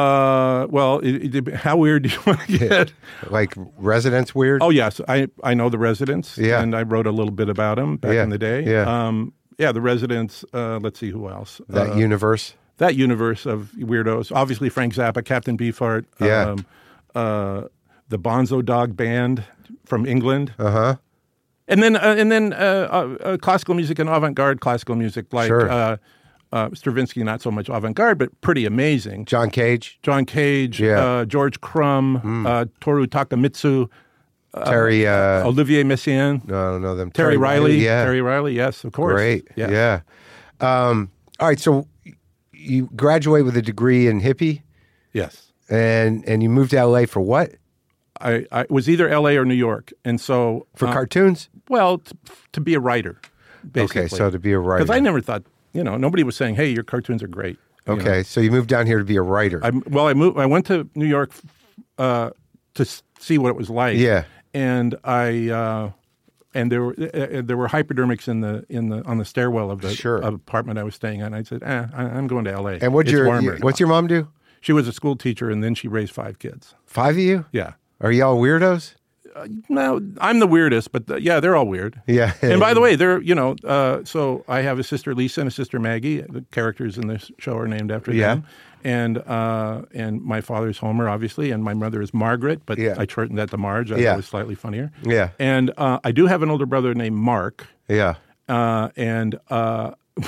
Uh, well, it, it, how weird do you want to get? Like Residents weird? Oh, yes. I, I know the Residents. Yeah. And I wrote a little bit about them back Yeah, in the day. yeah. Um, yeah, the Residents. Uh, let's see who else. That uh, universe? that universe of weirdos. Obviously, Frank Zappa, Captain Beefheart. Yeah. Um, uh, the Bonzo Dog Band from England. Uh-huh. And then, uh, and then uh, uh, uh, classical music and avant-garde classical music, like Sure. uh, uh, Stravinsky, not so much avant-garde, but pretty amazing. John Cage? John Cage, Yeah. uh, George Crumb, uh, Toru Takamitsu, Terry, uh, Olivier Messiaen, no, I don't know them. Terry, Riley. Yeah. Terry Riley, yes, of course. Great. Yeah. Yeah. Um, all right. So you graduate with a degree in hippie. Yes. And and you moved to L A for what? I, I was either L A or New York, and so For uh, cartoons? well, t- to be a writer, basically. Okay, so to be a writer. Because I never thought, you know, nobody was saying, "Hey, your cartoons are great." you Okay, know. so you moved down here to be a writer. I, well, I moved. I went to New York uh, to s- see what it was like. Yeah. and I uh, and there were uh, there were hypodermics in the in the on the stairwell of the Sure. of apartment I was staying in. I said, eh, I, "I'm going to L A." and what's It's your, warmer. your what's your mom do? She was a school teacher, and then she raised five kids. Five of you? Yeah. Are y'all weirdos? No, I'm the weirdest, but the, yeah, they're all weird. Yeah. And by the way, they're, you know, uh, so I have a sister Lisa and a sister Maggie. The characters in this show are named after Yeah. them. And uh, and my father's Homer, obviously, and my mother is Margaret, but Yeah. I shortened that to Marge. I Yeah. thought it was slightly funnier. Yeah. And uh, I do have an older brother named Mark, Yeah. uh, and uh,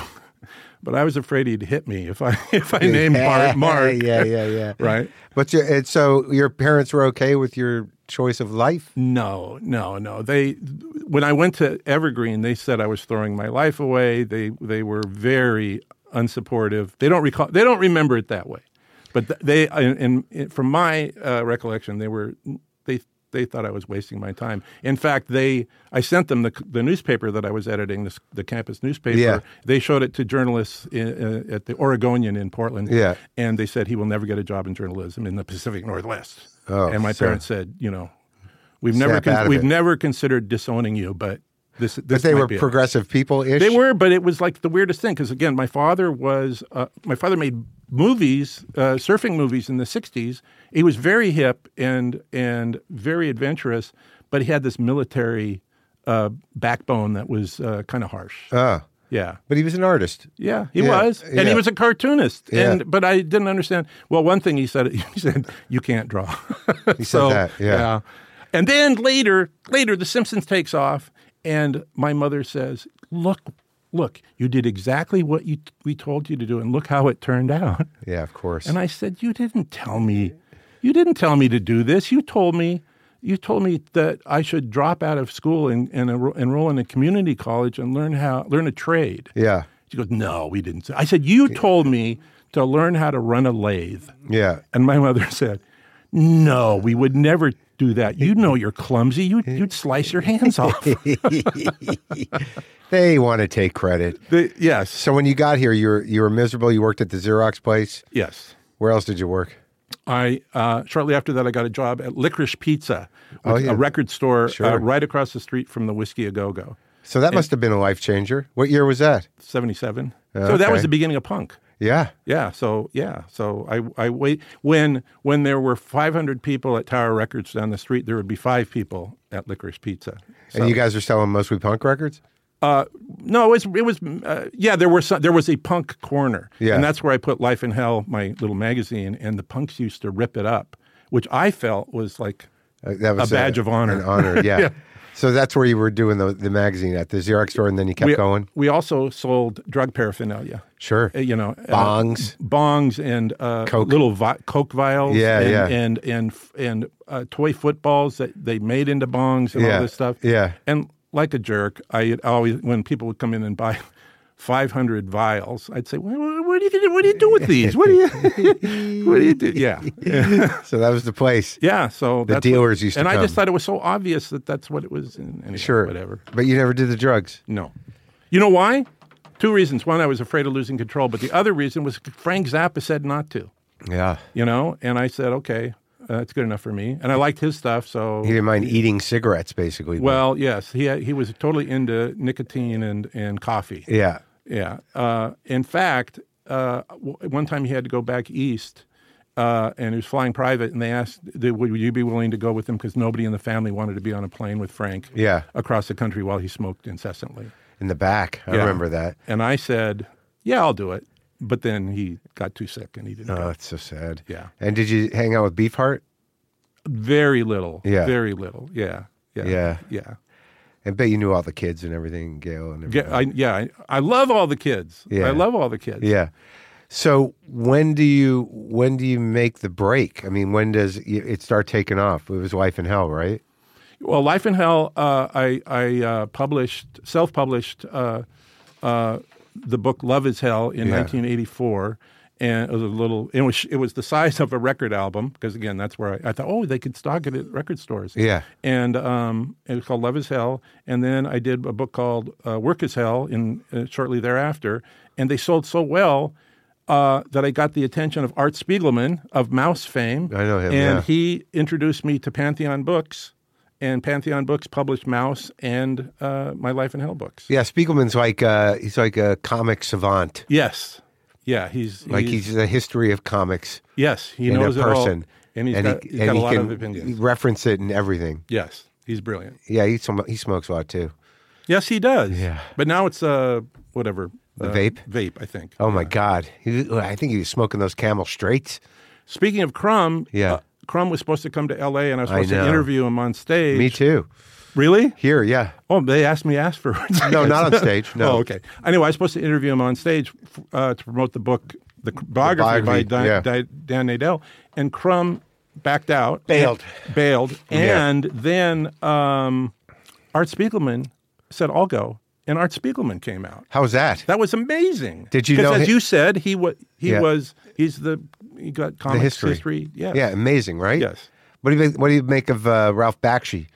but I was afraid he'd hit me if I if I named Mark. Mark. Yeah, yeah, yeah. Right? But your, and so your parents were okay with your choice of life? No, no, no. They when I went to Evergreen, they said I was throwing my life away. They they were very unsupportive. They don't recall. They don't remember it that way, but th- they and, and from my uh, recollection, they were they they thought I was wasting my time. In fact, they I sent them the the newspaper that I was editing, the, the campus newspaper. Yeah. They showed it to journalists in, uh, at the Oregonian in Portland. Yeah. And they said he will never get a job in journalism in the Pacific Northwest. Oh, and my so- parents said, you know, we've never Snap con- out of we've it. never considered disowning you, but this this But they might were be it. progressive people-ish? They were, but it was like the weirdest thing because again, my father was uh, my father made movies, uh, surfing movies in the sixties. He was very hip and and very adventurous, but he had this military uh, backbone that was uh, kind of harsh. Ah. Yeah. But he was an artist. Yeah, he Yeah, was, and yeah. he was a cartoonist. Yeah. And but I didn't understand. Well, one thing he said, he said, "You can't draw." He said that, yeah. And then later, later, The Simpsons takes off, and my mother says, "Look, look, you did exactly what you we told you to do, and look how it turned out." Yeah, of course. And I said, "You didn't tell me, you didn't tell me to do this. You told me." You told me that I should drop out of school and, and enro- enroll in a community college and learn how learn a trade. yeah. She goes, "No, we didn't." I said, "You told me to learn how to run a lathe." Yeah. And my mother said, "No, we would never do that. You know you're clumsy. You'd, you'd slice your hands off." They want to take credit. The- yes. So when you got here, you were you were miserable. You worked at the Xerox place. Yes. Where else did you work? I uh, shortly after that, I got a job at Licorice Pizza, which, Oh, yeah. a record store Sure. uh, right across the street from the Whiskey A Go Go. So that must have been a life changer. What year was that? seventy-seven. So that Okay. was the beginning of punk. Yeah. Yeah. So yeah. So I I wait when when there were five hundred people at Tower Records down the street, there would be five people at Licorice Pizza. So, And you guys are selling mostly punk records? uh, no, it was it was uh, yeah. There were some, there was a punk corner, Yeah. and that's where I put Life in Hell, my little magazine, and the punks used to rip it up, which I felt was like Uh, that was a badge of honor. An honor, yeah. Yeah. So that's where you were doing the, the magazine at the Xerox store, and then you kept we, going? we also sold drug paraphernalia. Sure. Uh, you know, Bongs. uh, bongs, and uh, Coke. little vi- Coke vials, Yeah, and, yeah. and and and uh, toy footballs that they made into bongs and Yeah, all this stuff. yeah. And like a jerk, I always when people would come in and buy five hundred vials, I'd say, well, "What do you what do you do with these? What do you what do you do?" Yeah, So that was the place. yeah. So The that's dealers what, used to and I come. just thought it was so obvious that that's what it was. In, anyway, Sure. whatever. But you never did the drugs. No. You know why? Two reasons. One, I was afraid of losing control. But the other reason was Frank Zappa said not to, Yeah. you know? And I said, okay, uh, that's good enough for me. And I liked his stuff. So, He didn't mind eating cigarettes, basically. well, yes, he he was totally into nicotine and, and coffee. Yeah. Yeah. Uh, in fact, uh, w- one time he had to go back east. Uh, and he was flying private, and they asked, they, would you be willing to go with him? Because nobody in the family wanted to be on a plane with Frank Yeah. across the country while he smoked incessantly. In the back. I Yeah. remember that. And I said, yeah, I'll do it. But then he got too sick and he didn't Oh, go. that's so sad. Yeah. And did you hang out with Beefheart? Very little. Yeah. Very little. Yeah. Yeah. Yeah. Yeah. I bet you knew all the kids and everything, Gail and everything. Yeah. I, yeah, I, I love all the kids. Yeah. I love all the kids. Yeah. So when do you when do you make the break? I mean, when does it start taking off? It was Life in Hell, right? Well, Life in Hell, uh, I, I uh, published, self-published uh, uh, the book Love is Hell in Yeah. nineteen eighty-four. And it was a little. It was it was the size of a record album because again, that's where I, I thought, oh, they could stock it at record stores. Yeah. And um, it was called Love Is Hell. And then I did a book called uh, Work Is Hell in uh, shortly thereafter, and they sold so well uh, that I got the attention of Art Spiegelman of Mouse fame. I know him. And yeah. he introduced me to Pantheon Books. And Pantheon Books published Mouse and uh, My Life in Hell books. Yeah, Spiegelman's like uh, he's like a comic savant. Yes. Yeah, he's, he's like he's a history of comics. Yes, he in knows a it all, person, and he's and got, he, he's and got a he lot can of opinions. reference it and everything. Yes, he's brilliant. Yeah, he sm- he smokes a lot too. Yes, he does. Yeah, but now it's uh whatever the uh, vape. Vape, I think. Oh my yeah. God, he, I think he was smoking those Camel Straights. Speaking of Crumb, yeah, uh, Crumb was supposed to come to L A, and I was supposed I to interview him on stage. Me too. Really? Here, yeah. Oh, they asked me afterwards. No, not on stage. No. Oh, okay. Anyway, I was supposed to interview him on stage uh, to promote the book, the biography, the biography by Dan, yeah. Dan, Dan Nadell, and Crumb backed out. Bailed. Bailed. And yeah. then um, Art Spiegelman said, I'll go. And Art Spiegelman came out. How's that? That was amazing. Did you know? Because as him? you said, he was, he yeah. was, he's the, he got comics history. history. Yes. Yeah, amazing, right? Yes. What do you make, what do you make of uh, Ralph Bakshi?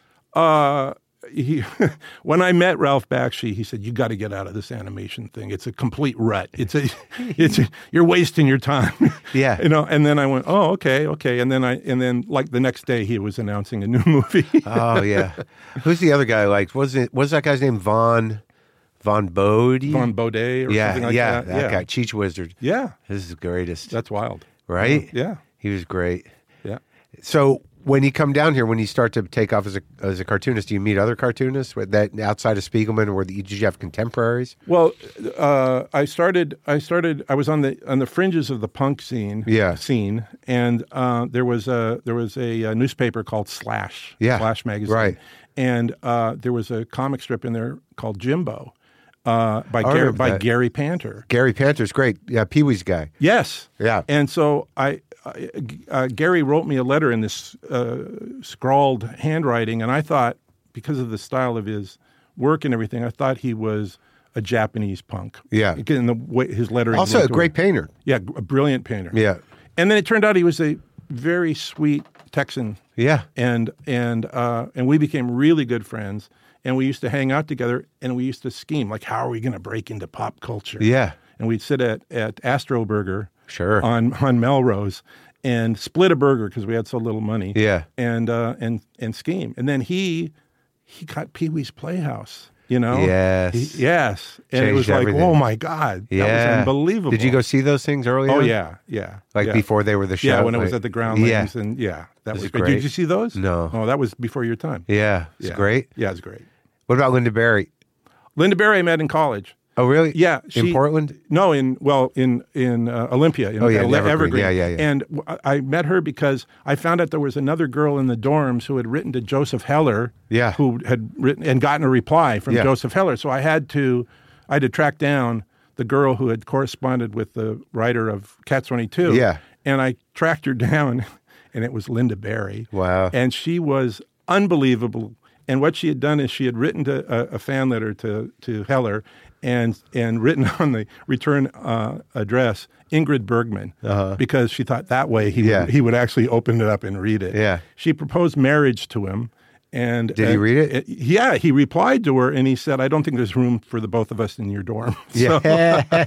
Uh, he, when I met Ralph Bakshi, he said, "You got to get out of this animation thing. It's a complete rut. It's a, it's a, you're wasting your time." Yeah, you know. And then I went, "Oh, okay, okay." And then I, and then like the next day, he was announcing a new movie. Oh yeah, who's the other guy? Like, was it? What's that guy's name? Von, Von Bode? Von Bode or yeah, something like yeah, that. that yeah, guy, Cheech Wizard. Yeah, this is the greatest. That's wild, right? Yeah, he was great. Yeah. So when you come down here, when you start to take off as a as a cartoonist, do you meet other cartoonists that outside of Spiegelman, or did you have contemporaries? Well, uh, I started. I started. I was on the on the fringes of the punk scene. Yeah. Scene, and uh, there was a there was a, a newspaper called Slash. Yeah. Slash magazine. Right. And uh, there was a comic strip in there called Jimbo, uh, by I Gary, remember by that. Gary Panter. Gary Panter's great. Yeah, Pee Wee's guy. Yes. Yeah. And so I, I uh, Gary wrote me a letter in this uh, scrawled handwriting, and I thought, because of the style of his work and everything, I thought he was a Japanese punk. Yeah. In the way his lettering. Also a looked- great painter. Yeah, a brilliant painter. Yeah. And then it turned out he was a very sweet Texan. Yeah. And and uh, and we became really good friends. And we used to hang out together, and we used to scheme, like, how are we going to break into pop culture? Yeah. And we'd sit at, at Astro Burger Sure. on, on Melrose and split a burger because we had so little money. Yeah. And uh, and and scheme. And then he he got Pee Wee's Playhouse, you know? Yes. He- yes. And it Changed was like, everything. oh, my God. That Yeah. was unbelievable. Did you go see those things early Oh, on? yeah. Yeah. Like yeah. before they were the show? Yeah, when it Like- was at the Groundlings. Yeah. And yeah, that This was is great. great. Did you see those? No. Oh, that was before your time. Yeah. It's Yeah. great. Yeah, it's great. What about Linda Berry? Linda Berry I met in college. Oh, really? Yeah, in she- Portland? No, in well, in in uh, Olympia. In Oh, yeah, Ele- in Evergreen. Yeah, yeah, yeah. And w- I met her because I found out there was another girl in the dorms who had written to Joseph Heller. Yeah. Who had written and gotten a reply from Yeah. Joseph Heller. So I had to, I had to track down the girl who had corresponded with the writer of Catch twenty-two. Yeah. And I tracked her down, and it was Linda Berry. Wow. And she was unbelievable. And what she had done is she had written to a, a fan letter to, to Heller and and written on the return uh, address Ingrid Bergman Uh-huh. because she thought that way he, Yeah. would, he would actually open it up and read it. Yeah. She proposed marriage to him. And Did he uh, read it? uh, Yeah, he replied to her and he said, I don't think there's room for the both of us in your dorm. So, Yeah.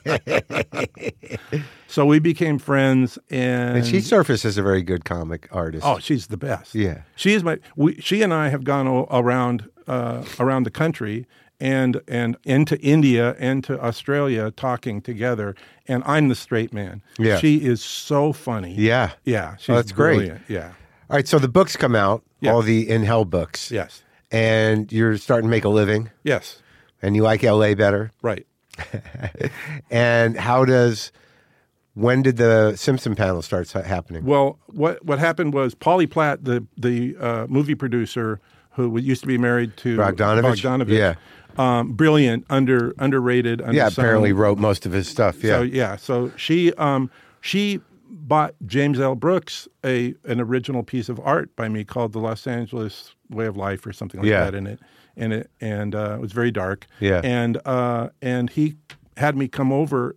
so we became friends. And, And she surfaced as a very good comic artist. Oh, she's the best. Yeah. She is my. We, she and I have gone o- around uh, around the country and and into India and to Australia talking together. And I'm the straight man. Yeah. She is so funny. Yeah. Yeah. She's Oh, that's great. brilliant. Yeah. All right, so the books come out, Yeah. all the In Hell books. Yes. And you're starting to make a living, Yes. and you like L A better. Right. And how does, when did the Simpson panel start ha- happening? Well, what what happened was Paulie Platt, the the uh, movie producer who used to be married to Bogdanovich? Bogdanovich, Yeah. um, brilliant, under underrated. Yeah, undersung. apparently wrote most of his stuff. Yeah. So yeah, so she um, she bought James L. Brooks a an original piece of art by me called The Los Angeles Way of Life or something like Yeah. that in it, and it and uh, it was very dark. Yeah. and uh, and he had me come over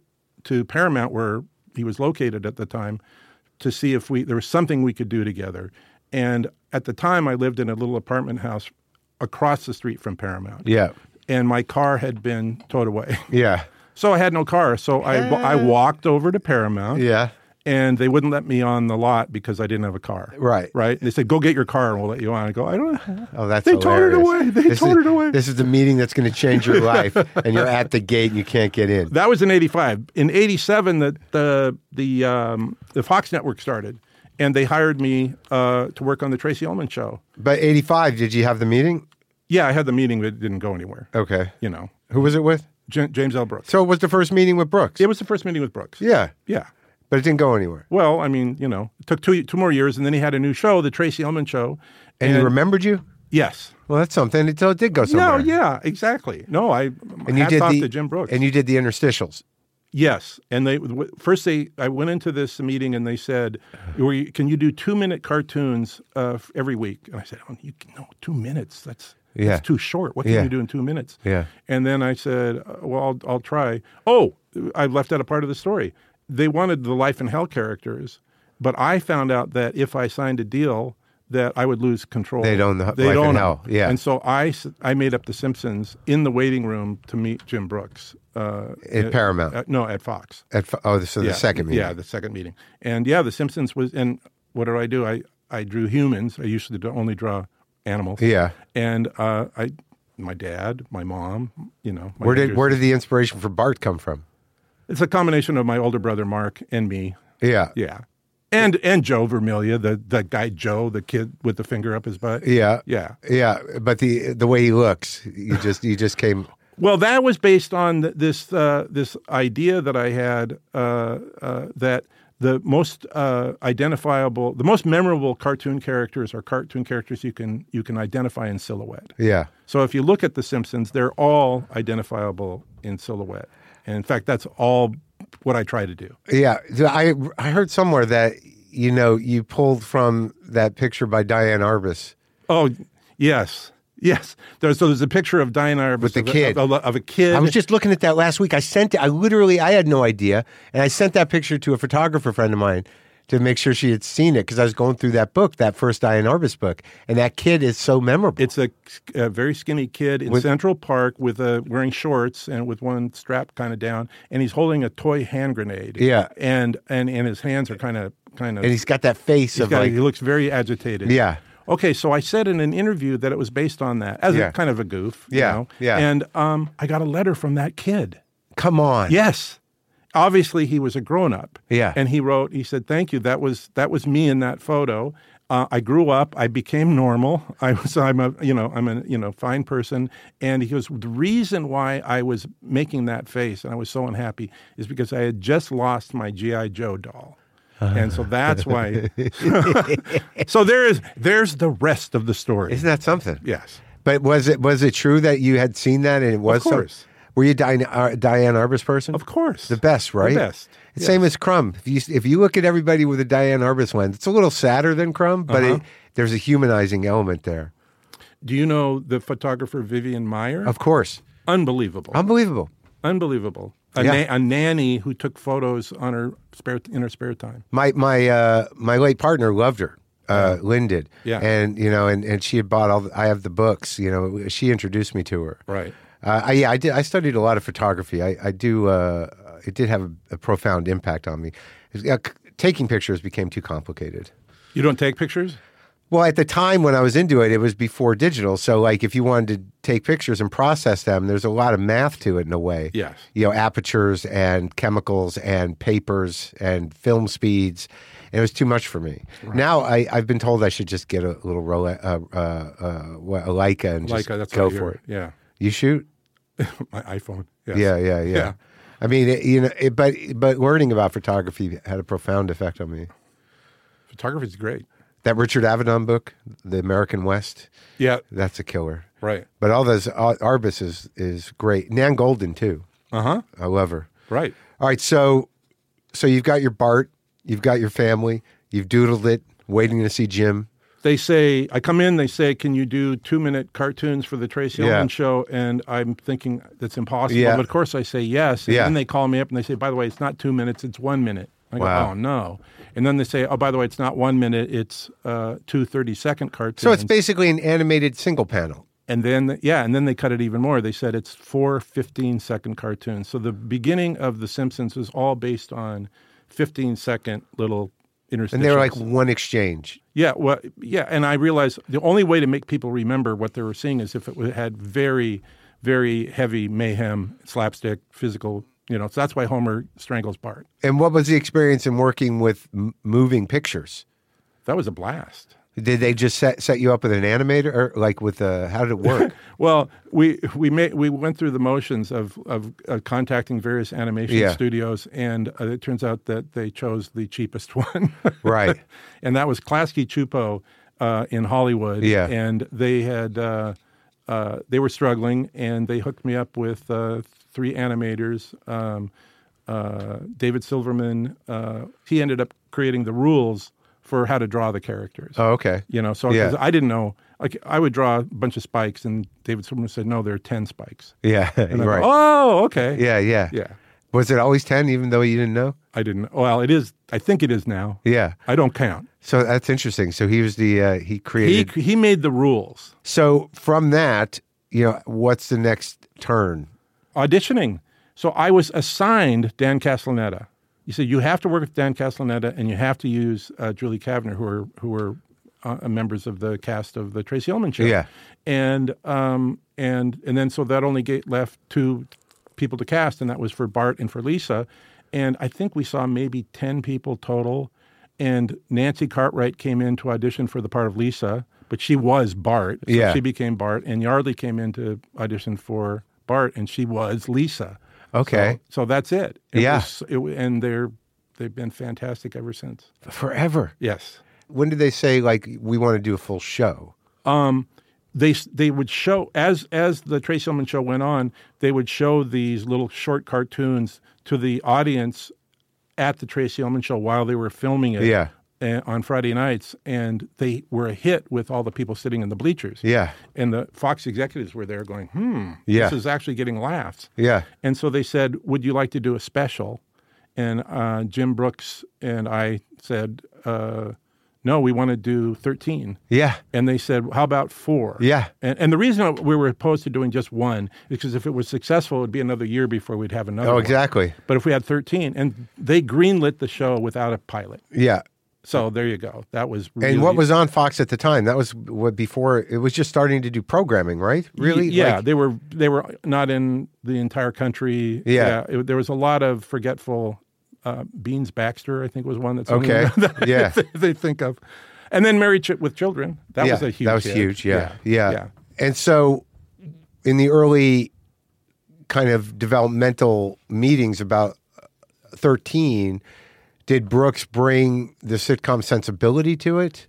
to Paramount, where he was located at the time, to see if we there was something we could do together. And at the time, I lived in a little apartment house across the street from Paramount. Yeah. And my car had been towed away. Yeah. So I had no car. So I, I walked over to Paramount. Yeah. And they wouldn't let me on the lot because I didn't have a car. Right. Right. They said, go get your car and we'll let you on. I go, I don't know. Oh, that's They hilarious. towed it away. They this towed is, it away. This is the meeting that's going to change your life, and you're at the gate and you can't get in. That was in eighty-five. In eighty-seven, the the the, um, the Fox Network started, and they hired me uh, to work on the Tracy Ullman Show. But eighty-five, did you have the meeting? Yeah, I had the meeting, but it didn't go anywhere. Okay. You know. Who was it with? J- James L. Brooks. So it was the first meeting with Brooks? It was the first meeting with Brooks. Yeah. Yeah. But it didn't go anywhere. Well, I mean, you know, it took two two more years, and then he had a new show, the Tracy Ullman Show. And, and he remembered you? Yes. Well, that's something until it did go somewhere. No, yeah, exactly. No, I and you hats did off the, to Jim Brooks. And you did the interstitials. Yes, and they first they I went into this meeting and they said, "Can you do two minute cartoons uh, every week?" And I said, "Oh, you no two minutes. That's yeah. that's too short. What can yeah. you do in two minutes?" Yeah. And then I said, "Well, I'll, I'll try." Oh, I left out a part of the story. They wanted the Life in Hell characters, but I found out that if I signed a deal, that I would lose control. They'd own the They'd Life own in them. Hell. Yeah. And so I, I made up The Simpsons in the waiting room to meet Jim Brooks. Uh, at, at Paramount? At, no, at Fox. At oh, so the yeah, second meeting. Yeah, the second meeting. And yeah, The Simpsons was, and what did I do? I, I drew humans. I used to only draw animals. Yeah. And uh, I, my dad, my mom, you know. Where did where did the inspiration for Bart come from? It's a combination of my older brother Mark and me. Yeah. Yeah. And and Joe Vermiglia, the, the guy Joe, the kid with the finger up his butt. Yeah. Yeah. Yeah. But the the way he looks, you just you just came. Well, that was based on this uh, this idea that I had uh, uh, that the most uh, identifiable, the most memorable cartoon characters are cartoon characters you can you can identify in silhouette. Yeah. So if you look at The Simpsons, they're all identifiable in silhouette. And in fact, that's all what I try to do. Yeah. I I heard somewhere that, you know, you pulled from that picture by Diane Arbus. Oh, yes. Yes. There's, so there's a picture of Diane Arbus. With the of, kid. Of, of, of a kid. I was just looking at that last week. I sent it. I literally, I had no idea. And I sent that picture to a photographer friend of mine to make sure she had seen it because I was going through that book, that first Diane Arbus book. And that kid is so memorable. It's a, a very skinny kid in with, Central Park with a, wearing shorts and with one strap kind of down. And he's holding a toy hand grenade. Yeah. And and, and his hands are kind of, kind of. And he's got that face of got, like. He looks very agitated. Yeah. Okay, so I said in an interview that it was based on that as yeah. a kind of a goof. Yeah. You know? Yeah. And um, I got a letter from that kid. Come on. Yes. Obviously, he was a grown-up. Yeah. And he wrote, he said, thank you. That was that was me in that photo. Uh, I grew up. I became normal. I was, I'm a, you know, I'm a, you know, fine person. And he goes, the reason why I was making that face and I was so unhappy is because I had just lost my G I. Joe doll. And so that's why. So there is, there's the rest of the story. Isn't that something? Yes. But was it was it true that you had seen that and it was Of course. Some, were you a Diane, uh, Diane Arbus person? Of course. The best, right? The best. It's yes. same as Crumb. If you if you look at everybody with a Diane Arbus lens, it's a little sadder than Crumb, but uh-huh. it, there's a humanizing element there. Do you know the photographer Vivian Maier? Of course. Unbelievable. Unbelievable. Unbelievable. A, Yeah. na- a nanny who took photos on her spare in her spare time. My my uh, my late partner loved her. Uh, Lynn did. Yeah. And you know, and, and she had bought all. The, I have the books. You know, she introduced me to her. Right. Uh, I, yeah, I did. I studied a lot of photography. I, I do. Uh, it did have a, a profound impact on me. Uh, c- taking pictures became too complicated. You don't take pictures? Well, at the time when I was into it, it was before digital. So, like, if you wanted to take pictures and process them, there's a lot of math to it in a way. Yes. You know, apertures and chemicals and papers and film speeds. And it was too much for me. Right. Now, I, I've been told I should just get a little Rolex, uh, uh, uh, a Leica and just Leica, that's go what I for hear. it. Yeah. You shoot? My iPhone. Yes. Yeah, yeah, yeah, Yeah. I mean, it, you know, it, but but learning about photography had a profound effect on me. Photography is great. That Richard Avedon book, The American West, Yeah. that's a killer. Right. But all those uh, Arbus is is great. Nan Golden too. Uh huh. I love her. Right. All right, so so you've got your Bart, you've got your family, you've doodled it, waiting to see Jim. They say, I come in, they say, can you do two-minute cartoons for the Tracy Ullman Yeah. show? And I'm thinking that's impossible. Yeah. But of course I say yes. And Yeah. then they call me up and they say, by the way, it's not two minutes, it's one minute. I go, Wow. oh, no. And then they say, oh, by the way, it's not one minute, it's uh, two thirty-second cartoons. So it's basically an animated single panel. And then, yeah, and then they cut it even more. They said it's four fifteen-second cartoons. So the beginning of The Simpsons was all based on fifteen-second little interstitials. And they were like one exchange. Yeah, well, yeah, and I realized the only way to make people remember what they were seeing is if it had very, very heavy mayhem, slapstick, physical, you know. So that's why Homer strangles Bart. And what was the experience in working with m- moving pictures? That was a blast. Did they just set set you up with an animator, or like with a? How did it work? Well, we we made we went through the motions of of uh, contacting various animation Yeah. studios, and uh, it turns out that they chose the cheapest one. Right. And that was Klasky Chupo uh, in Hollywood. Yeah. And they had uh, uh, they were struggling, and they hooked me up with uh, three animators. Um, uh, David Silverman. Uh, he ended up creating the rules for how to draw the characters. Oh, okay. You know, so Yeah. 'cause I didn't know. Like, I would draw a bunch of spikes, and David Silverman said, "No, there are ten spikes." Yeah. And I right. go, oh, okay. Yeah. Yeah. Yeah. Was it always ten, even though you didn't know? I didn't. Well, it is. I think it is now. Yeah. I don't count. So that's interesting. So he was the uh, he He created. he made the rules. So from that, you know, what's the next turn? Auditioning. So I was assigned Dan Castellaneta. You said you have to work with Dan Castellaneta, and you have to use uh, Julie Kavner, who are who are uh, members of the cast of the Tracy Ullman show. Yeah. And um and and then so that only get left two people to cast, and that was for Bart and for Lisa. And I think we saw maybe ten people total. And Nancy Cartwright came in to audition for the part of Lisa, but she was Bart. So Yeah. she became Bart. And Yardley came in to audition for Bart, and she was Lisa. Okay. So, so that's it. It Yeah. was- it, and they're they've been fantastic ever since. Forever. Yes. When did they say, like, we want to do a full show? They they would show as as the Tracy Ullman show went on. They would show these little short cartoons to the audience at the Tracy Ullman show while they were filming it. Yeah. uh, on Friday nights, and they were a hit with all the people sitting in the bleachers. Yeah. And the Fox executives were there going, hmm, Yeah. this is actually getting laughs. Yeah. And so they said, would you like to do a special? And uh, Jim Brooks and I said, uh, no, we want to do thirteen. Yeah. And they said, how about four? Yeah. And, and the reason we were opposed to doing just one is because if it was successful, it would be another year before we'd have another Oh, one. exactly. But if we had thirteen, and they greenlit the show without a pilot. Yeah. So there you go. That was really... And what was on Fox at the time? That was what before it was just starting to do programming, right? Really? Yeah, Like- they were they were not in the entire country. Yeah. it- there was a lot of forgetful. Uh, Beans Baxter, I think, was one that's Okay. that Yeah. they, they think of, and then Married Ch- with Children. That yeah, was a huge. That was hit. huge. Yeah. yeah. yeah. And so, in the early kind of developmental meetings about thirteen, did Brooks bring the sitcom sensibility to it?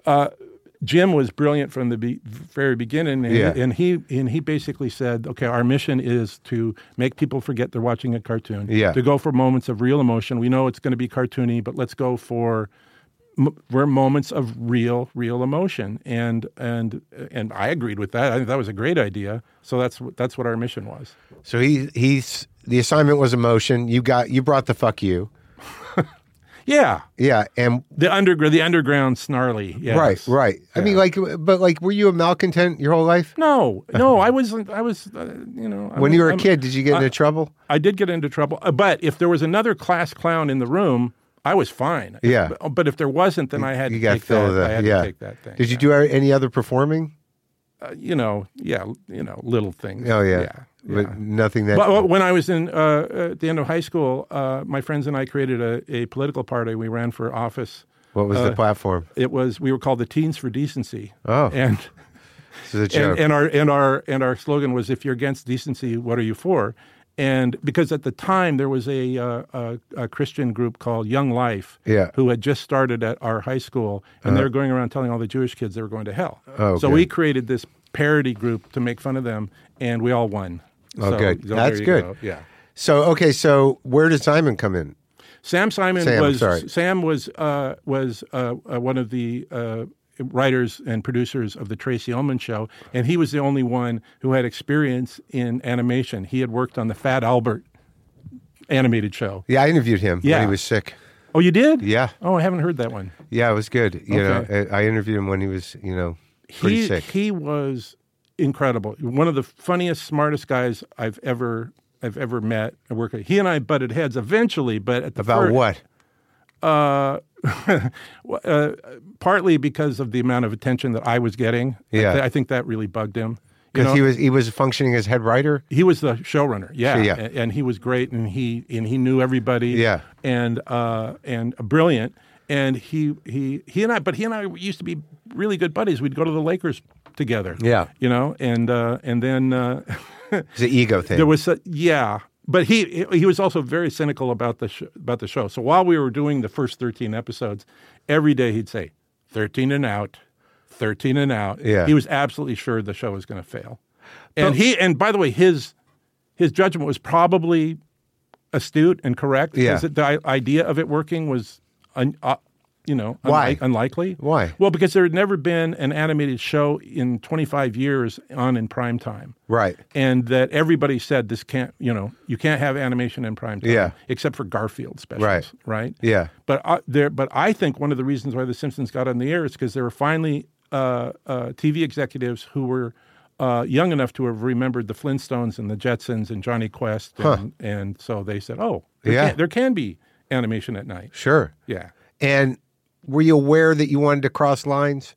Jim was brilliant from the be- very beginning, and, Yeah. and he and he basically said, "Okay, our mission is to make people forget they're watching a cartoon. Yeah. To go for moments of real emotion. We know it's going to be cartoony, but let's go for." Were moments of real, real emotion, and and and I agreed with that. I think that was a great idea. So that's what- that's what our mission was. So he he's the assignment was emotion. You got you brought the fuck you. Yeah, Yeah, and the underground, the underground snarly. Yes. right, right. I mean, like, but like, were you a malcontent your whole life? No, no, I was, I was, uh, you know. I When was- you were a I'm- kid, did you get into trouble? I did get into trouble, uh, but if there was another class clown in the room, I was fine. Yeah. But, but if there wasn't, then I had You to got take filled that. with I had yeah. to take that thing. Did you yeah. do any other performing? Uh, you know, yeah, you know, little things. Oh yeah, yeah. but yeah. nothing that. But uh, when I was in uh, at the end of high school, uh, my friends and I created a, a political party. We ran for office. what was the uh, platform? It was we were called the Teens for Decency. Oh. and This is a joke. and, and our and our and our slogan was, "If you're against decency, what are you for?" And because at the time there was a uh, a, a Christian group called Young Life, Yeah. who had just started at our high school, and they were going around telling all the Jewish kids they were going to hell. Oh, so okay. we created this parody group to make fun of them, and we all won. Oh, So- good. so there That's you good. go. Yeah. So okay, so where did Simon come in? Sam Simon Sam, was sorry. Sam was uh, was uh, uh, one of the uh, writers and producers of the Tracy Ullman Show, and he was the only one who had experience in animation. He had worked on the Fat Albert animated show. Yeah, I interviewed him Yeah. when he was sick. Oh, you did? Yeah. Oh, I haven't heard that one. Yeah, it was good. You Okay. know, I, I interviewed him when he was, you know, pretty he, sick. He was incredible. One of the funniest, smartest guys I've ever I've ever met. I work with. He and I butted heads eventually, but at the About fir- what? Uh, uh, partly because of the amount of attention that I was getting. Yeah. I, th- I think that really bugged him. You Because know, he was he was functioning as head writer. he was the showrunner, yeah, Yeah. And, and he was great, and he and he knew everybody, Yeah. and uh, and brilliant, and he he he and I, but he and I used to be really good buddies. We'd go to the Lakers together, Yeah. you know, and uh, and then uh, It's an ego thing. there was a, yeah, but he he was also very cynical about the sh- about the show. So while we were doing the first thirteen episodes, every day he'd say thirteen and out. thirteen and out. Yeah. He was absolutely sure the show was going to fail. And he, and by the way, his his judgment was probably astute and correct. Yeah. Because the i- idea of it working was, un, uh, you know, Why? unli- unlikely. Why? Well, because there had never been an animated show in twenty-five years on in prime time. Right. And that everybody said this can't, you know, you can't have animation in prime time. Yeah. Except for Garfield specials. Right. Right. Yeah. But uh, there, but I think one of the reasons why The Simpsons got on the air is because there were finally uh, uh, T V executives who were uh, young enough to have remembered the Flintstones and the Jetsons and Johnny Quest, and, Huh. and so they said, "Oh, there, Yeah. can, there can be animation at night." Sure. Yeah, And were you aware that you wanted to cross lines?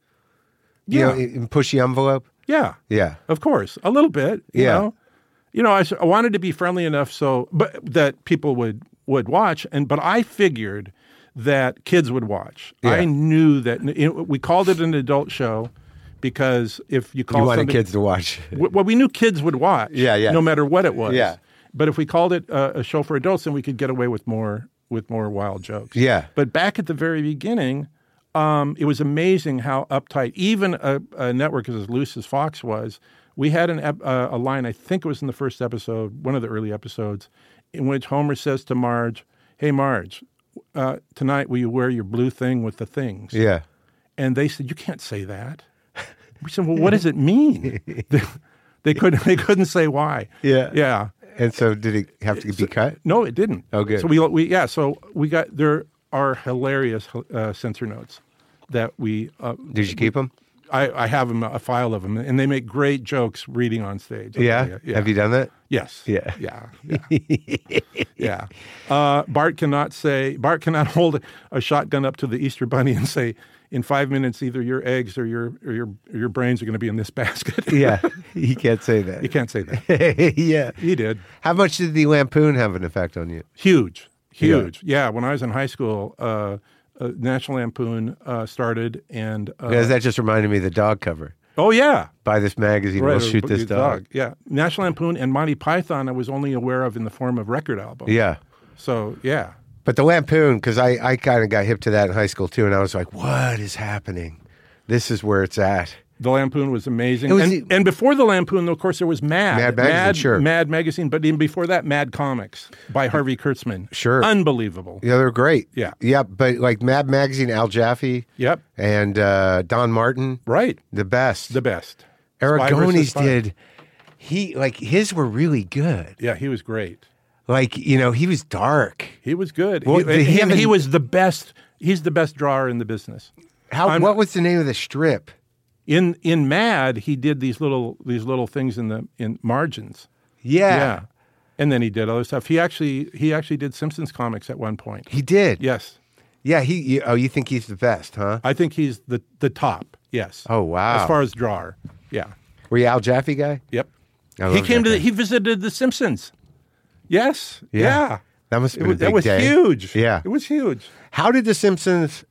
You Yeah. know, and push the envelope? yeah, Yeah. of course, a little bit. You Yeah. know, you know, I, s- I wanted to be friendly enough so, but that people would would watch, and but I figured that kids would watch. Yeah. I knew that it, we called it an adult show because if you call You wanted something, kids to watch. w- well, we knew kids would watch. Yeah, yeah. No matter what it was. Yeah. But if we called it a, a show for adults, then we could get away with more with more wild jokes. Yeah. But back at the very beginning, um, it was amazing how uptight, even a, a network as loose as Fox was. We had an ep- uh, a line, I think it was in the first episode, one of the early episodes, in which Homer says to Marge, "Hey, Marge, uh, tonight will you wear your blue thing with the things?" Yeah. And they said, "You can't say that." We said, "Well, what does it mean?" they, they couldn't. They couldn't say why. Yeah. Yeah. And so did it have to be cut? No, it didn't. Oh, good. So we, we yeah. So we got there are hilarious uh, censor notes that we. Uh, Did you keep them? I, I have them, a file of them, and they make great jokes reading on stage. I'll Yeah. tell you. Have you done that? Yes. Yeah. Yeah. Yeah. yeah. Uh, Bart cannot say. Bart cannot hold a shotgun up to the Easter Bunny and say, "In five minutes, either your eggs or your or your or your brains are going to be in this basket." Yeah. You can't say that. You can't say that. Yeah. He did. How much did the lampoon have an effect on you? Huge, huge. Yeah. When I was in high school, uh, uh, National Lampoon uh, started, and uh, Because that just reminded me of the dog cover. oh yeah, Buy this magazine, we'll shoot this the dog. Yeah, National Lampoon and Monty Python. I was only aware of in the form of record albums. Yeah. So yeah, But the lampoon, because I, I kind of got hip to that in high school too, and I was like, what is happening? This is where it's at. the Lampoon was amazing. It was and, the- and before the Lampoon, of course, there was Mad. Mad Magazine, Mad, sure. Mad Magazine, but even before that, Mad Comics by Harvey Kurtzman. Sure. Unbelievable. Yeah, they're great. Yeah. Yeah, but like Mad Magazine, Al Jaffe Yep. and uh, Don Martin, Right. the best. The best. Spy versus Aragones Spy. did, he, like, his were really good. Yeah, he was great. Like, you know, he was dark. He was good. Well, he, did he and have he an- was the best. He's the best drawer in the business. How? I'm- What was the name of the strip? In in Mad, he did these little these little things in the in margins. Yeah, Yeah. And then he did other stuff. He actually he actually did Simpsons comics at one point. he did. Yes. Yeah, he. You, oh, you think he's the best, huh? I think he's the the top. Yes. Oh, wow. As far as drawer. Yeah. Were you Al Jaffe guy? Yep. I He love came that to the, guy. he visited the Simpsons. Yes. Yeah. Yeah. That must have It been was, a big that was day. huge. Yeah. It was huge. How did The Simpsons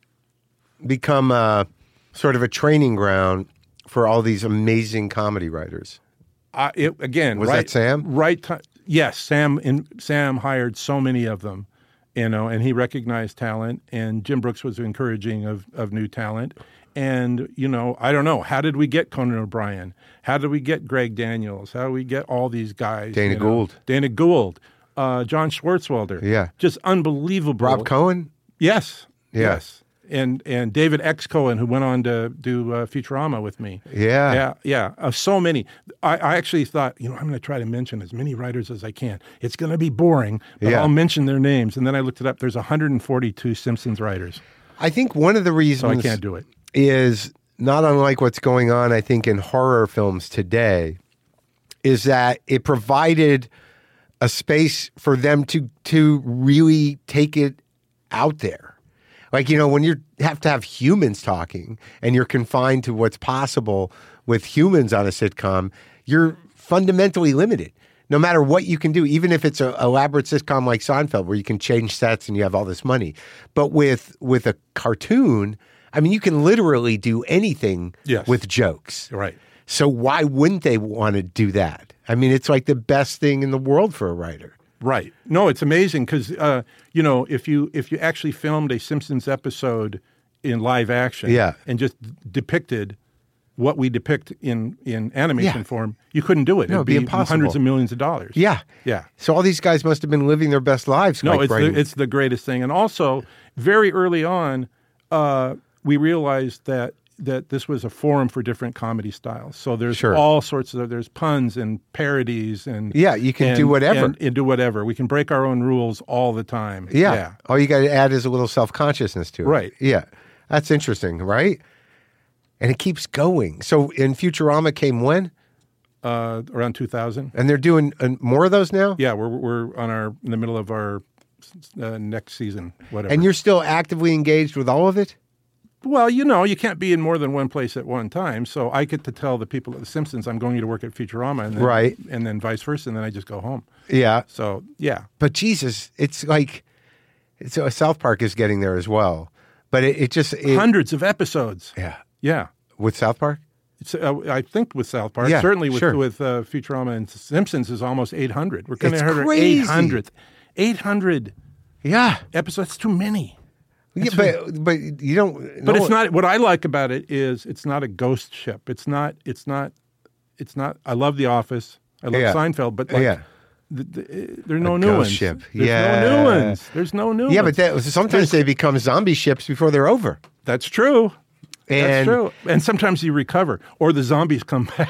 become uh, sort of a training ground for all these amazing comedy writers? Uh, it, again, Was right, that Sam? Right. Ti- yes, Sam. In, Sam hired so many of them, you know, and he recognized talent. And Jim Brooks was encouraging of of new talent. And you know, I don't know, how did we get Conan O'Brien? How did we get Greg Daniels? How did we get all these guys? Dana you know? Gould. Dana Gould, uh, John Schwartzwelder. Yeah. just unbelievable. Rob Cohen? Yes. Yeah. Yes. and and David X. Cohen, who went on to do uh, Futurama with me. Yeah. Yeah, yeah. Uh, so many. I, I actually thought, you know, I'm going to try to mention as many writers as I can. It's going to be boring, but Yeah. I'll mention their names. And then I looked it up. There's one hundred forty-two Simpsons writers. I think one of the reasons So I can't do it. is not unlike what's going on, I think, in horror films today, is that it provided a space for them to to really take it out there. Like, you know, when you have to have humans talking and you're confined to what's possible with humans on a sitcom, you're fundamentally limited. No matter what you can do, even if it's an elaborate sitcom like Seinfeld where you can change sets and you have all this money. But with with a cartoon, I mean, you can literally do anything Yes. with jokes. Right. So why wouldn't they want to do that? I mean, it's like the best thing in the world for a writer. Right. No, it's amazing because, uh, you know, if you if you actually filmed a Simpsons episode in live action Yeah. and just d- depicted what we depict in, in animation Yeah. form, you couldn't do it. No, it'd be impossible. Hundreds of millions of dollars. Yeah. Yeah. So all these guys must have been living their best lives. No, like it's writing. the, it's the greatest thing. And also, very early on, uh, we realized that that this was a forum for different comedy styles. So there's Sure. all sorts of there's puns and parodies and Yeah, you can and- do whatever. and, and do whatever. We can break our own rules all the time. Yeah. yeah. All you got to add is a little self-consciousness to it. Right. Yeah. That's interesting, right? And it keeps going. So in Futurama came when? Uh, around two thousand. And they're doing uh, more of those now? Yeah, we're we're on our in the middle of our uh, next season, whatever. And you're still actively engaged with all of it? Well, you know, you can't be in more than one place at one time. So I get to tell the people at The Simpsons I'm going to work at Futurama, and then, Right. and then vice versa, and then I just go home. Yeah. So yeah, But Jesus, it's like it's, uh, South Park is getting there as well. But it, it just... It, hundreds of episodes. yeah. Yeah, With South Park? it's, uh, I think with South Park, Yeah, certainly with sure. with uh, Futurama and Simpsons is almost eight hundred. We're going to It's have our crazy. eight hundredth, eight hundred Yeah. episodes. That's too many. Yeah, but, but you don't... But no- it's not. What I like about it is it's not a ghost ship. It's not. It's not. It's not. I love The Office. I love Yeah. Seinfeld. But like, Yeah. th- th- there are no A new ghost ones. ship. There's Yeah. no new ones. There's no new Yeah, ones. but that, sometimes they become zombie ships before they're over. That's true. That's And true. And sometimes you recover, or the zombies come back.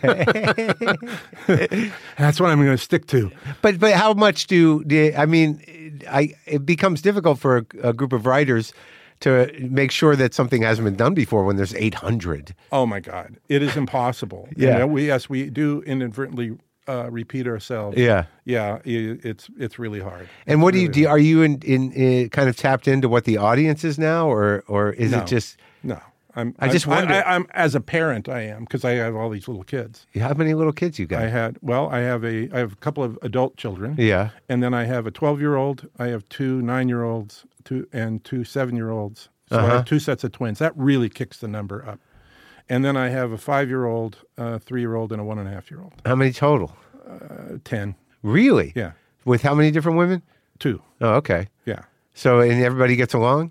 That's what I'm going to stick to. But but how much do, do I mean? I it becomes difficult for a, a group of writers to make sure that something hasn't been done before when there's eight hundred. Oh my God, it is impossible. Yeah. You know, we yes we do inadvertently uh, repeat ourselves. Yeah. yeah. i- It's it's really hard. And what do you Really do? Are you in, in, in kind of tapped into what the audience is now, or or is No. it just No, I'm. I just I'm, wonder- I, I'm as a parent, I am because I have all these little kids. how many little kids you got? I had well, I have a I have a couple of adult children. Yeah. and then I have a twelve year old. I have two nine year olds, two and two seven year olds. So I Uh-huh. have two sets of twins. That really kicks the number up. And then I have a five year old, a three year old, and a one and a half year old. How many total? Uh, Ten. Really? Yeah. With how many different women? Two. Oh, okay. Yeah. So and everybody gets along?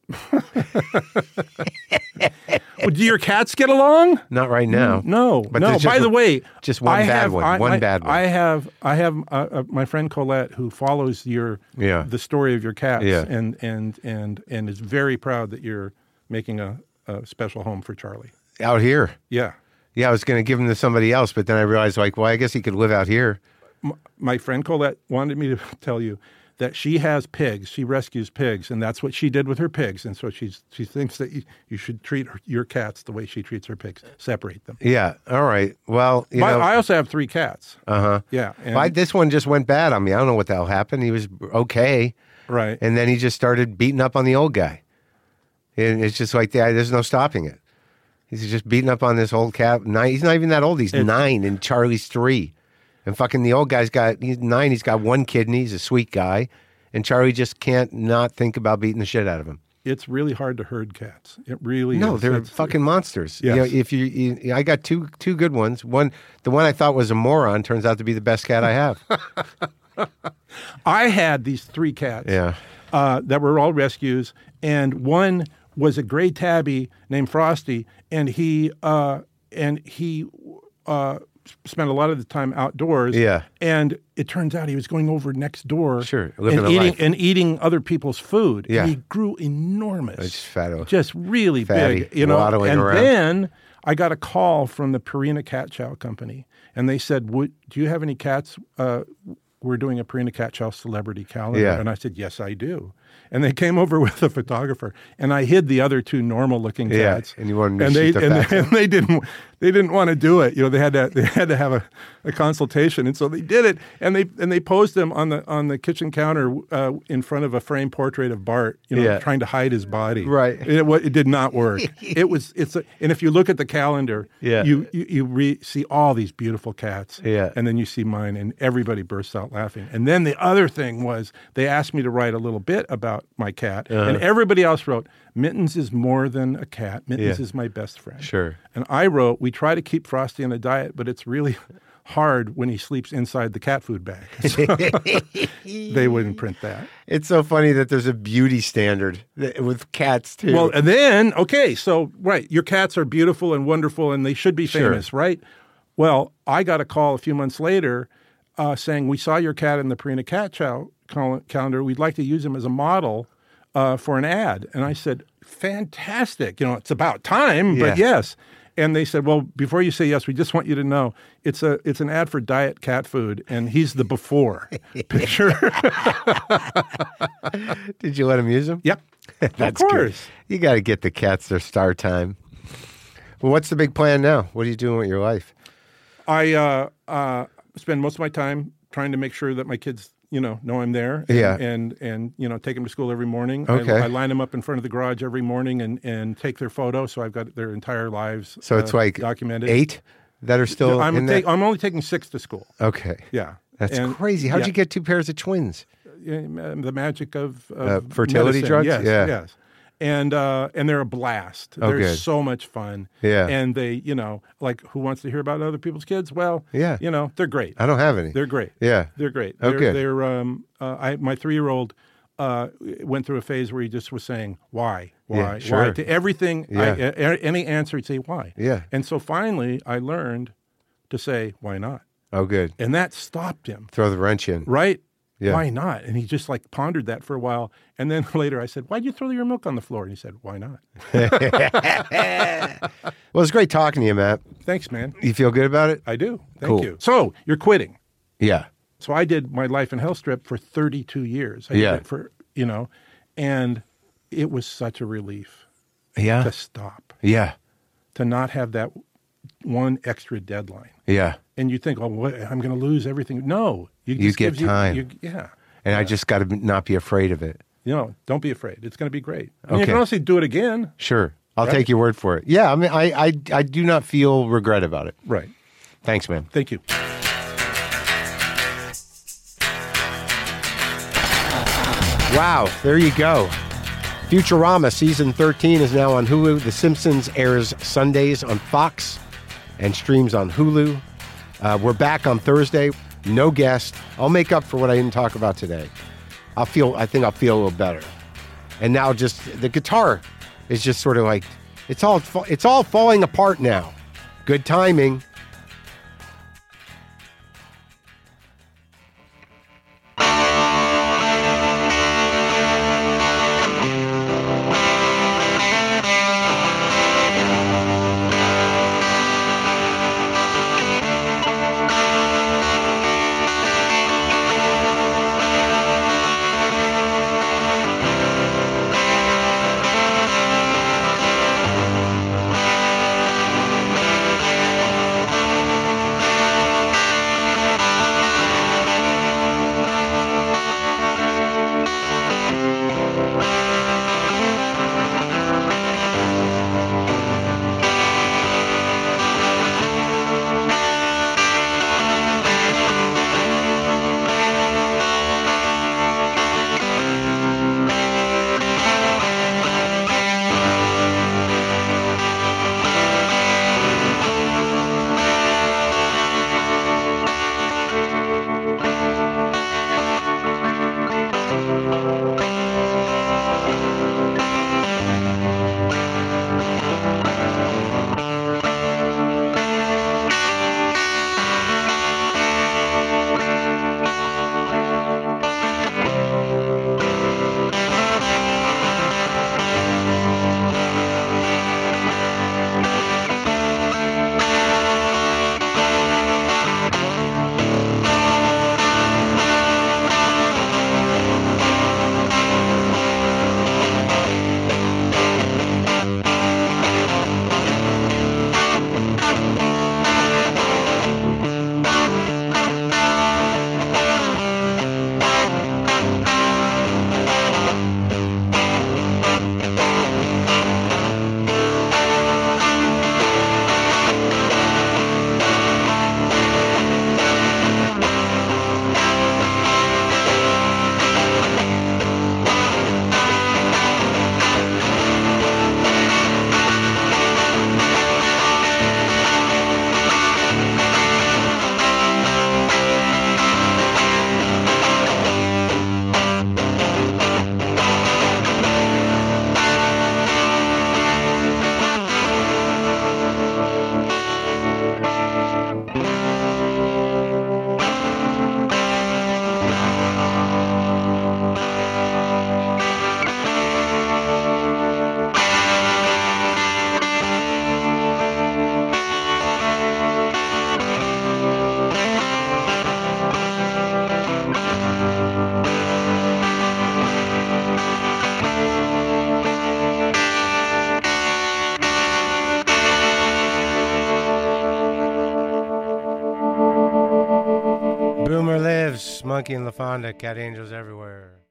Well, do your cats get along? Not right now. No, But no. there's By just- the way, just one I bad have, one, I, one I- bad one. I have, I have uh, uh, my friend Colette who follows your, Yeah. the story of your cats, Yeah. and and and and is very proud that you're making a, a special home for Charlie. Out here. Yeah, Yeah, I was going to give him to somebody else, but then I realized, like, well, I guess he could live out here. M- my friend Colette wanted me to tell you that she has pigs. She rescues pigs, and that's what she did with her pigs. And so she's she thinks that you, you should treat her, your cats the way she treats her pigs. Separate them. Yeah. All right. Well, you But know. I also have three cats. Uh huh. Yeah, and, Why this one just went bad on me. I don't know what the hell happened. He was okay, right. and then he just started beating up on the old guy. And it's just like that. There's no stopping it. He's just beating up on this old cat. Nine. He's not even that old. He's It's- nine, and Charlie's three. And fucking the old guy's got. He's nine. He's got one kidney. He's a sweet guy, and Charlie just can't not think about beating the shit out of him. It's really hard to herd cats. It really No, is. they're It's- fucking monsters. Yes. You know, if you, you, I got two two good ones. One, the one I thought was a moron, turns out to be the best cat I have. I had these three cats Yeah. uh, that were all rescues, and one was a gray tabby named Frosty, and he uh, and he uh, spent a lot of the time outdoors. Yeah. And it turns out he was going over next door. Sure, living and a eating life. and eating other people's food. Yeah. And he grew enormous. Just fatto. Just really Fatty, big. You know. waddling And around. then I got a call from the Purina Cat Chow Company, and they said, Would, do you have any cats? Uh, we're doing a Purina Cat Chow celebrity calendar. Yeah. And I said, yes, I do. And they came over with a photographer, and I hid the other two normal-looking Yeah, cats. and you wanted to and shoot they the and, fat they, and they didn't they didn't want to do it. You know, they had to they had to have a, a consultation, and so they did it. And they and they posed him on the on the kitchen counter uh, in front of a framed portrait of Bart. You know, Yeah. trying to hide his body. Right. It, wa- it did not work. It was it's a, and if you look at the calendar, Yeah. you you, you re, see all these beautiful cats. Yeah. And then you see mine, and everybody bursts out laughing. And then the other thing was they asked me to write a little bit about my cat, Uh-huh. and everybody else wrote, Mittens is more than a cat. Mittens Yeah. is my best friend. Sure. And I wrote, we try to keep Frosty on a diet, but it's really hard when he sleeps inside the cat food bag. So they wouldn't print that. It's so funny that there's a beauty standard that, with cats too. Well, and then, okay, so, right, your cats are beautiful and wonderful, and they should be Sure. famous, right? Well, I got a call a few months later uh, saying, we saw your cat in the Purina Cat Chow cal- calendar. We'd like to use him as a model uh, for an ad. And I said, fantastic. You know, it's about time, but Yeah. yes. And they said, well, before you say yes, we just want you to know it's a it's an ad for diet cat food, and he's the before picture. Did you let him use them? Yep. That's of good. course. You got to get the cats their star time. Well, what's the big plan now? What are you doing with your life? I uh, uh, spend most of my time trying to make sure that my kids, you know, know I'm there. And, Yeah. And, and you know, take them to school every morning. Okay. I, I line them up in front of the garage every morning and, and take their photo. So I've got their entire lives So it's uh, like documented. eight that are still I'm, in take, that? I'm only taking six to school. Okay. Yeah. That's And- crazy. How'd yeah. you get two pairs of twins? Yeah, the magic of, of Uh, fertility medicine. drugs? Yes, Yeah. yes. And uh, and they're a blast. Oh, they're good. so much fun. Yeah. And they, you know, like who wants to hear about other people's kids? Well, Yeah. you know, they're great. I don't have any. They're great. Yeah. They're great. Oh, they're, good. They're um, uh, I my three year old uh, went through a phase where he just was saying why, why, Yeah, why sure. to everything. Yeah. I, a- any answer, he'd say why. Yeah. And so finally, I learned to say why not, Oh, good. and that stopped him. Throw the wrench in. Right? Yeah. Why not? And he just like pondered that for a while. And then later I said, why'd you throw your milk on the floor? And he said, why not? Well, it's great talking to you, Matt. Thanks, man. You feel good about it? I do. Thank Cool. you. So you're quitting. Yeah. So I did my life and health strip for thirty-two years. I Yeah. did it for, you know, and it was such a relief Yeah. to stop, Yeah. to not have that one extra deadline. Yeah. And you think, oh, what, I'm going to lose everything. No. You just get gives you- time. you- yeah. And I just got to not be afraid of it. You know, don't be afraid. It's going to be great. I mean, you Okay. can also do it again. Sure. I'll Right. take your word for it. Yeah. I mean, I, I, I do not feel regret about it. Right. Thanks, man. Thank you. Wow, there you go. Futurama season thirteen is now on Hulu. The Simpsons airs Sundays on Fox and streams on Hulu. Uh, we're back on Thursday. No guest. I'll make up for what I didn't talk about today. I'll feel. I think I'll feel a little better. And now, just the guitar is just sort of like it's all. fa- It's all falling apart now. Good timing. Boomer lives. Monkey and LaFonda. Cat angels everywhere.